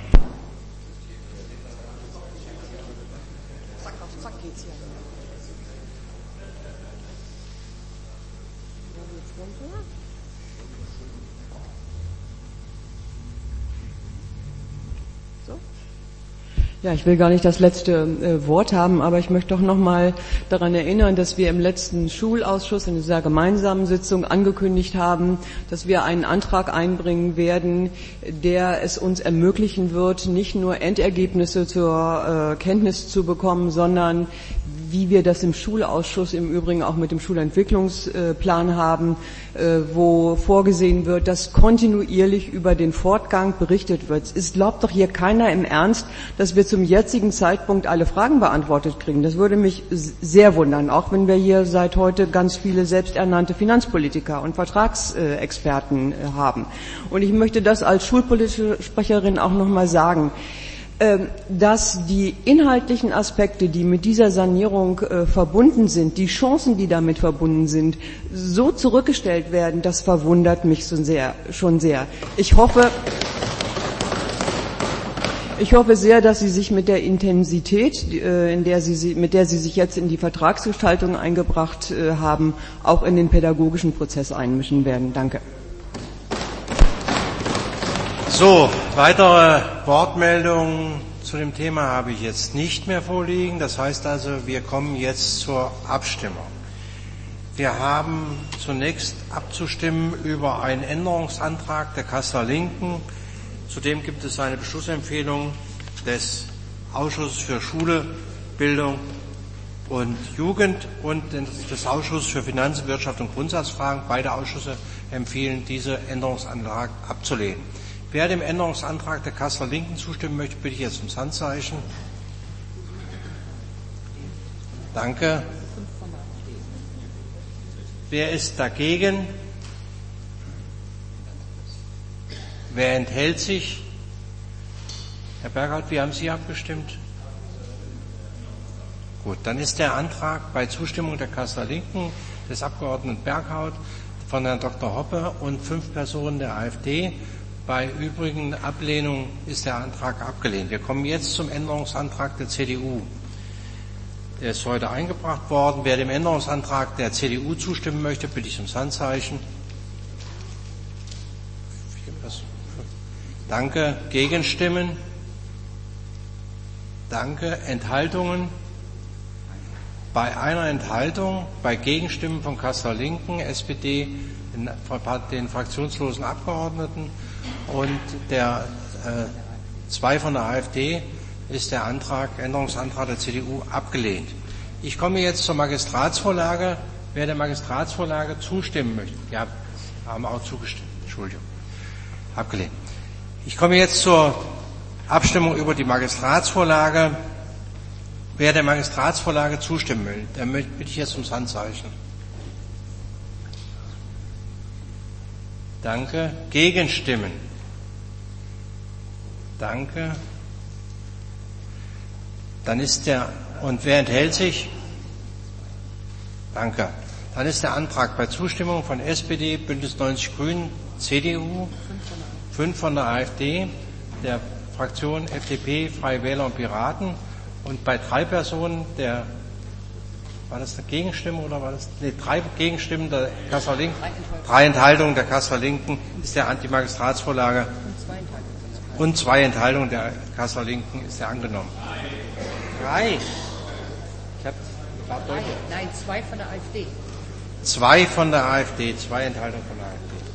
Ja, ich will gar nicht das letzte äh, Wort haben, aber ich möchte doch noch mal daran erinnern, dass wir im letzten Schulausschuss in dieser gemeinsamen Sitzung angekündigt haben, dass wir einen Antrag einbringen werden, der es uns ermöglichen wird, nicht nur Endergebnisse zur äh, Kenntnis zu bekommen, sondern wie wir das im Schulausschuss im Übrigen auch mit dem Schulentwicklungsplan haben, wo vorgesehen wird, dass kontinuierlich über den Fortgang berichtet wird. Es glaubt doch hier keiner im Ernst, dass wir zum jetzigen Zeitpunkt alle Fragen beantwortet kriegen. Das würde mich sehr wundern, auch wenn wir hier seit heute ganz viele selbsternannte Finanzpolitiker und Vertragsexperten haben. Und ich möchte das als schulpolitische Sprecherin auch noch mal sagen, dass die inhaltlichen Aspekte, die mit dieser Sanierung äh, verbunden sind, die Chancen, die damit verbunden sind, so zurückgestellt werden, das verwundert mich so sehr, schon sehr. Ich hoffe, ich hoffe sehr, dass Sie sich mit der Intensität, äh, in der Sie, mit der Sie sich jetzt in die Vertragsgestaltung eingebracht äh, haben, auch in den pädagogischen Prozess einmischen werden. Danke. So, weitere Wortmeldungen zu dem Thema habe ich jetzt nicht mehr vorliegen. Das heißt also, wir kommen jetzt zur Abstimmung. Wir haben zunächst abzustimmen über einen Änderungsantrag der Kasseler Linken. Zudem gibt es eine Beschlussempfehlung des Ausschusses für Schule, Bildung und Jugend und des Ausschusses für Finanzen, Wirtschaft und Grundsatzfragen. Beide Ausschüsse empfehlen, diesen Änderungsantrag abzulehnen. Wer dem Änderungsantrag der Kasseler Linken zustimmen möchte, bitte ich jetzt ums Handzeichen. Danke. Wer ist dagegen? Wer enthält sich? Herr Berghaut, wie haben Sie abgestimmt? Gut, dann ist der Antrag bei Zustimmung der Kasseler Linken, des Abgeordneten Berghaut, von Herrn Doktor Hoppe und fünf Personen der AfD. Bei übrigen Ablehnung ist der Antrag abgelehnt. Wir kommen jetzt zum Änderungsantrag der C D U. Der ist heute eingebracht worden. Wer dem Änderungsantrag der C D U zustimmen möchte, bitte ich ums Handzeichen. Danke. Gegenstimmen? Danke. Enthaltungen? Bei einer Enthaltung, bei Gegenstimmen von Kasseler Linken, S P D, den, den fraktionslosen Abgeordneten und der äh, zwei von der AfD, ist der Antrag, Änderungsantrag der C D U abgelehnt. Ich komme jetzt zur Magistratsvorlage. Wer der Magistratsvorlage zustimmen möchte, ja, haben auch zugestimmt, Entschuldigung, abgelehnt. Ich komme jetzt zur Abstimmung über die Magistratsvorlage. Wer der Magistratsvorlage zustimmen will, der bitte ich jetzt ums Handzeichen. Danke. Gegenstimmen? Danke. Dann ist der, und wer enthält sich? Danke. Dann ist der Antrag bei Zustimmung von S P D, Bündnis neunzig Grünen, C D U, fünf von der AfD, der Fraktion F D P, Freie Wähler und Piraten und bei drei Personen der, war das eine Gegenstimme oder war das, nee, drei Gegenstimmen der Kasseler Linken, drei Enthaltungen der Kasseler Linken ist der Anti-Magistratsvorlage und zwei Enthaltungen der Kasseler Linken ist der angenommen. Drei. Ich hab, war Nein, nein, zwei von der AfD. Zwei von der AfD, zwei Enthaltungen von der AfD.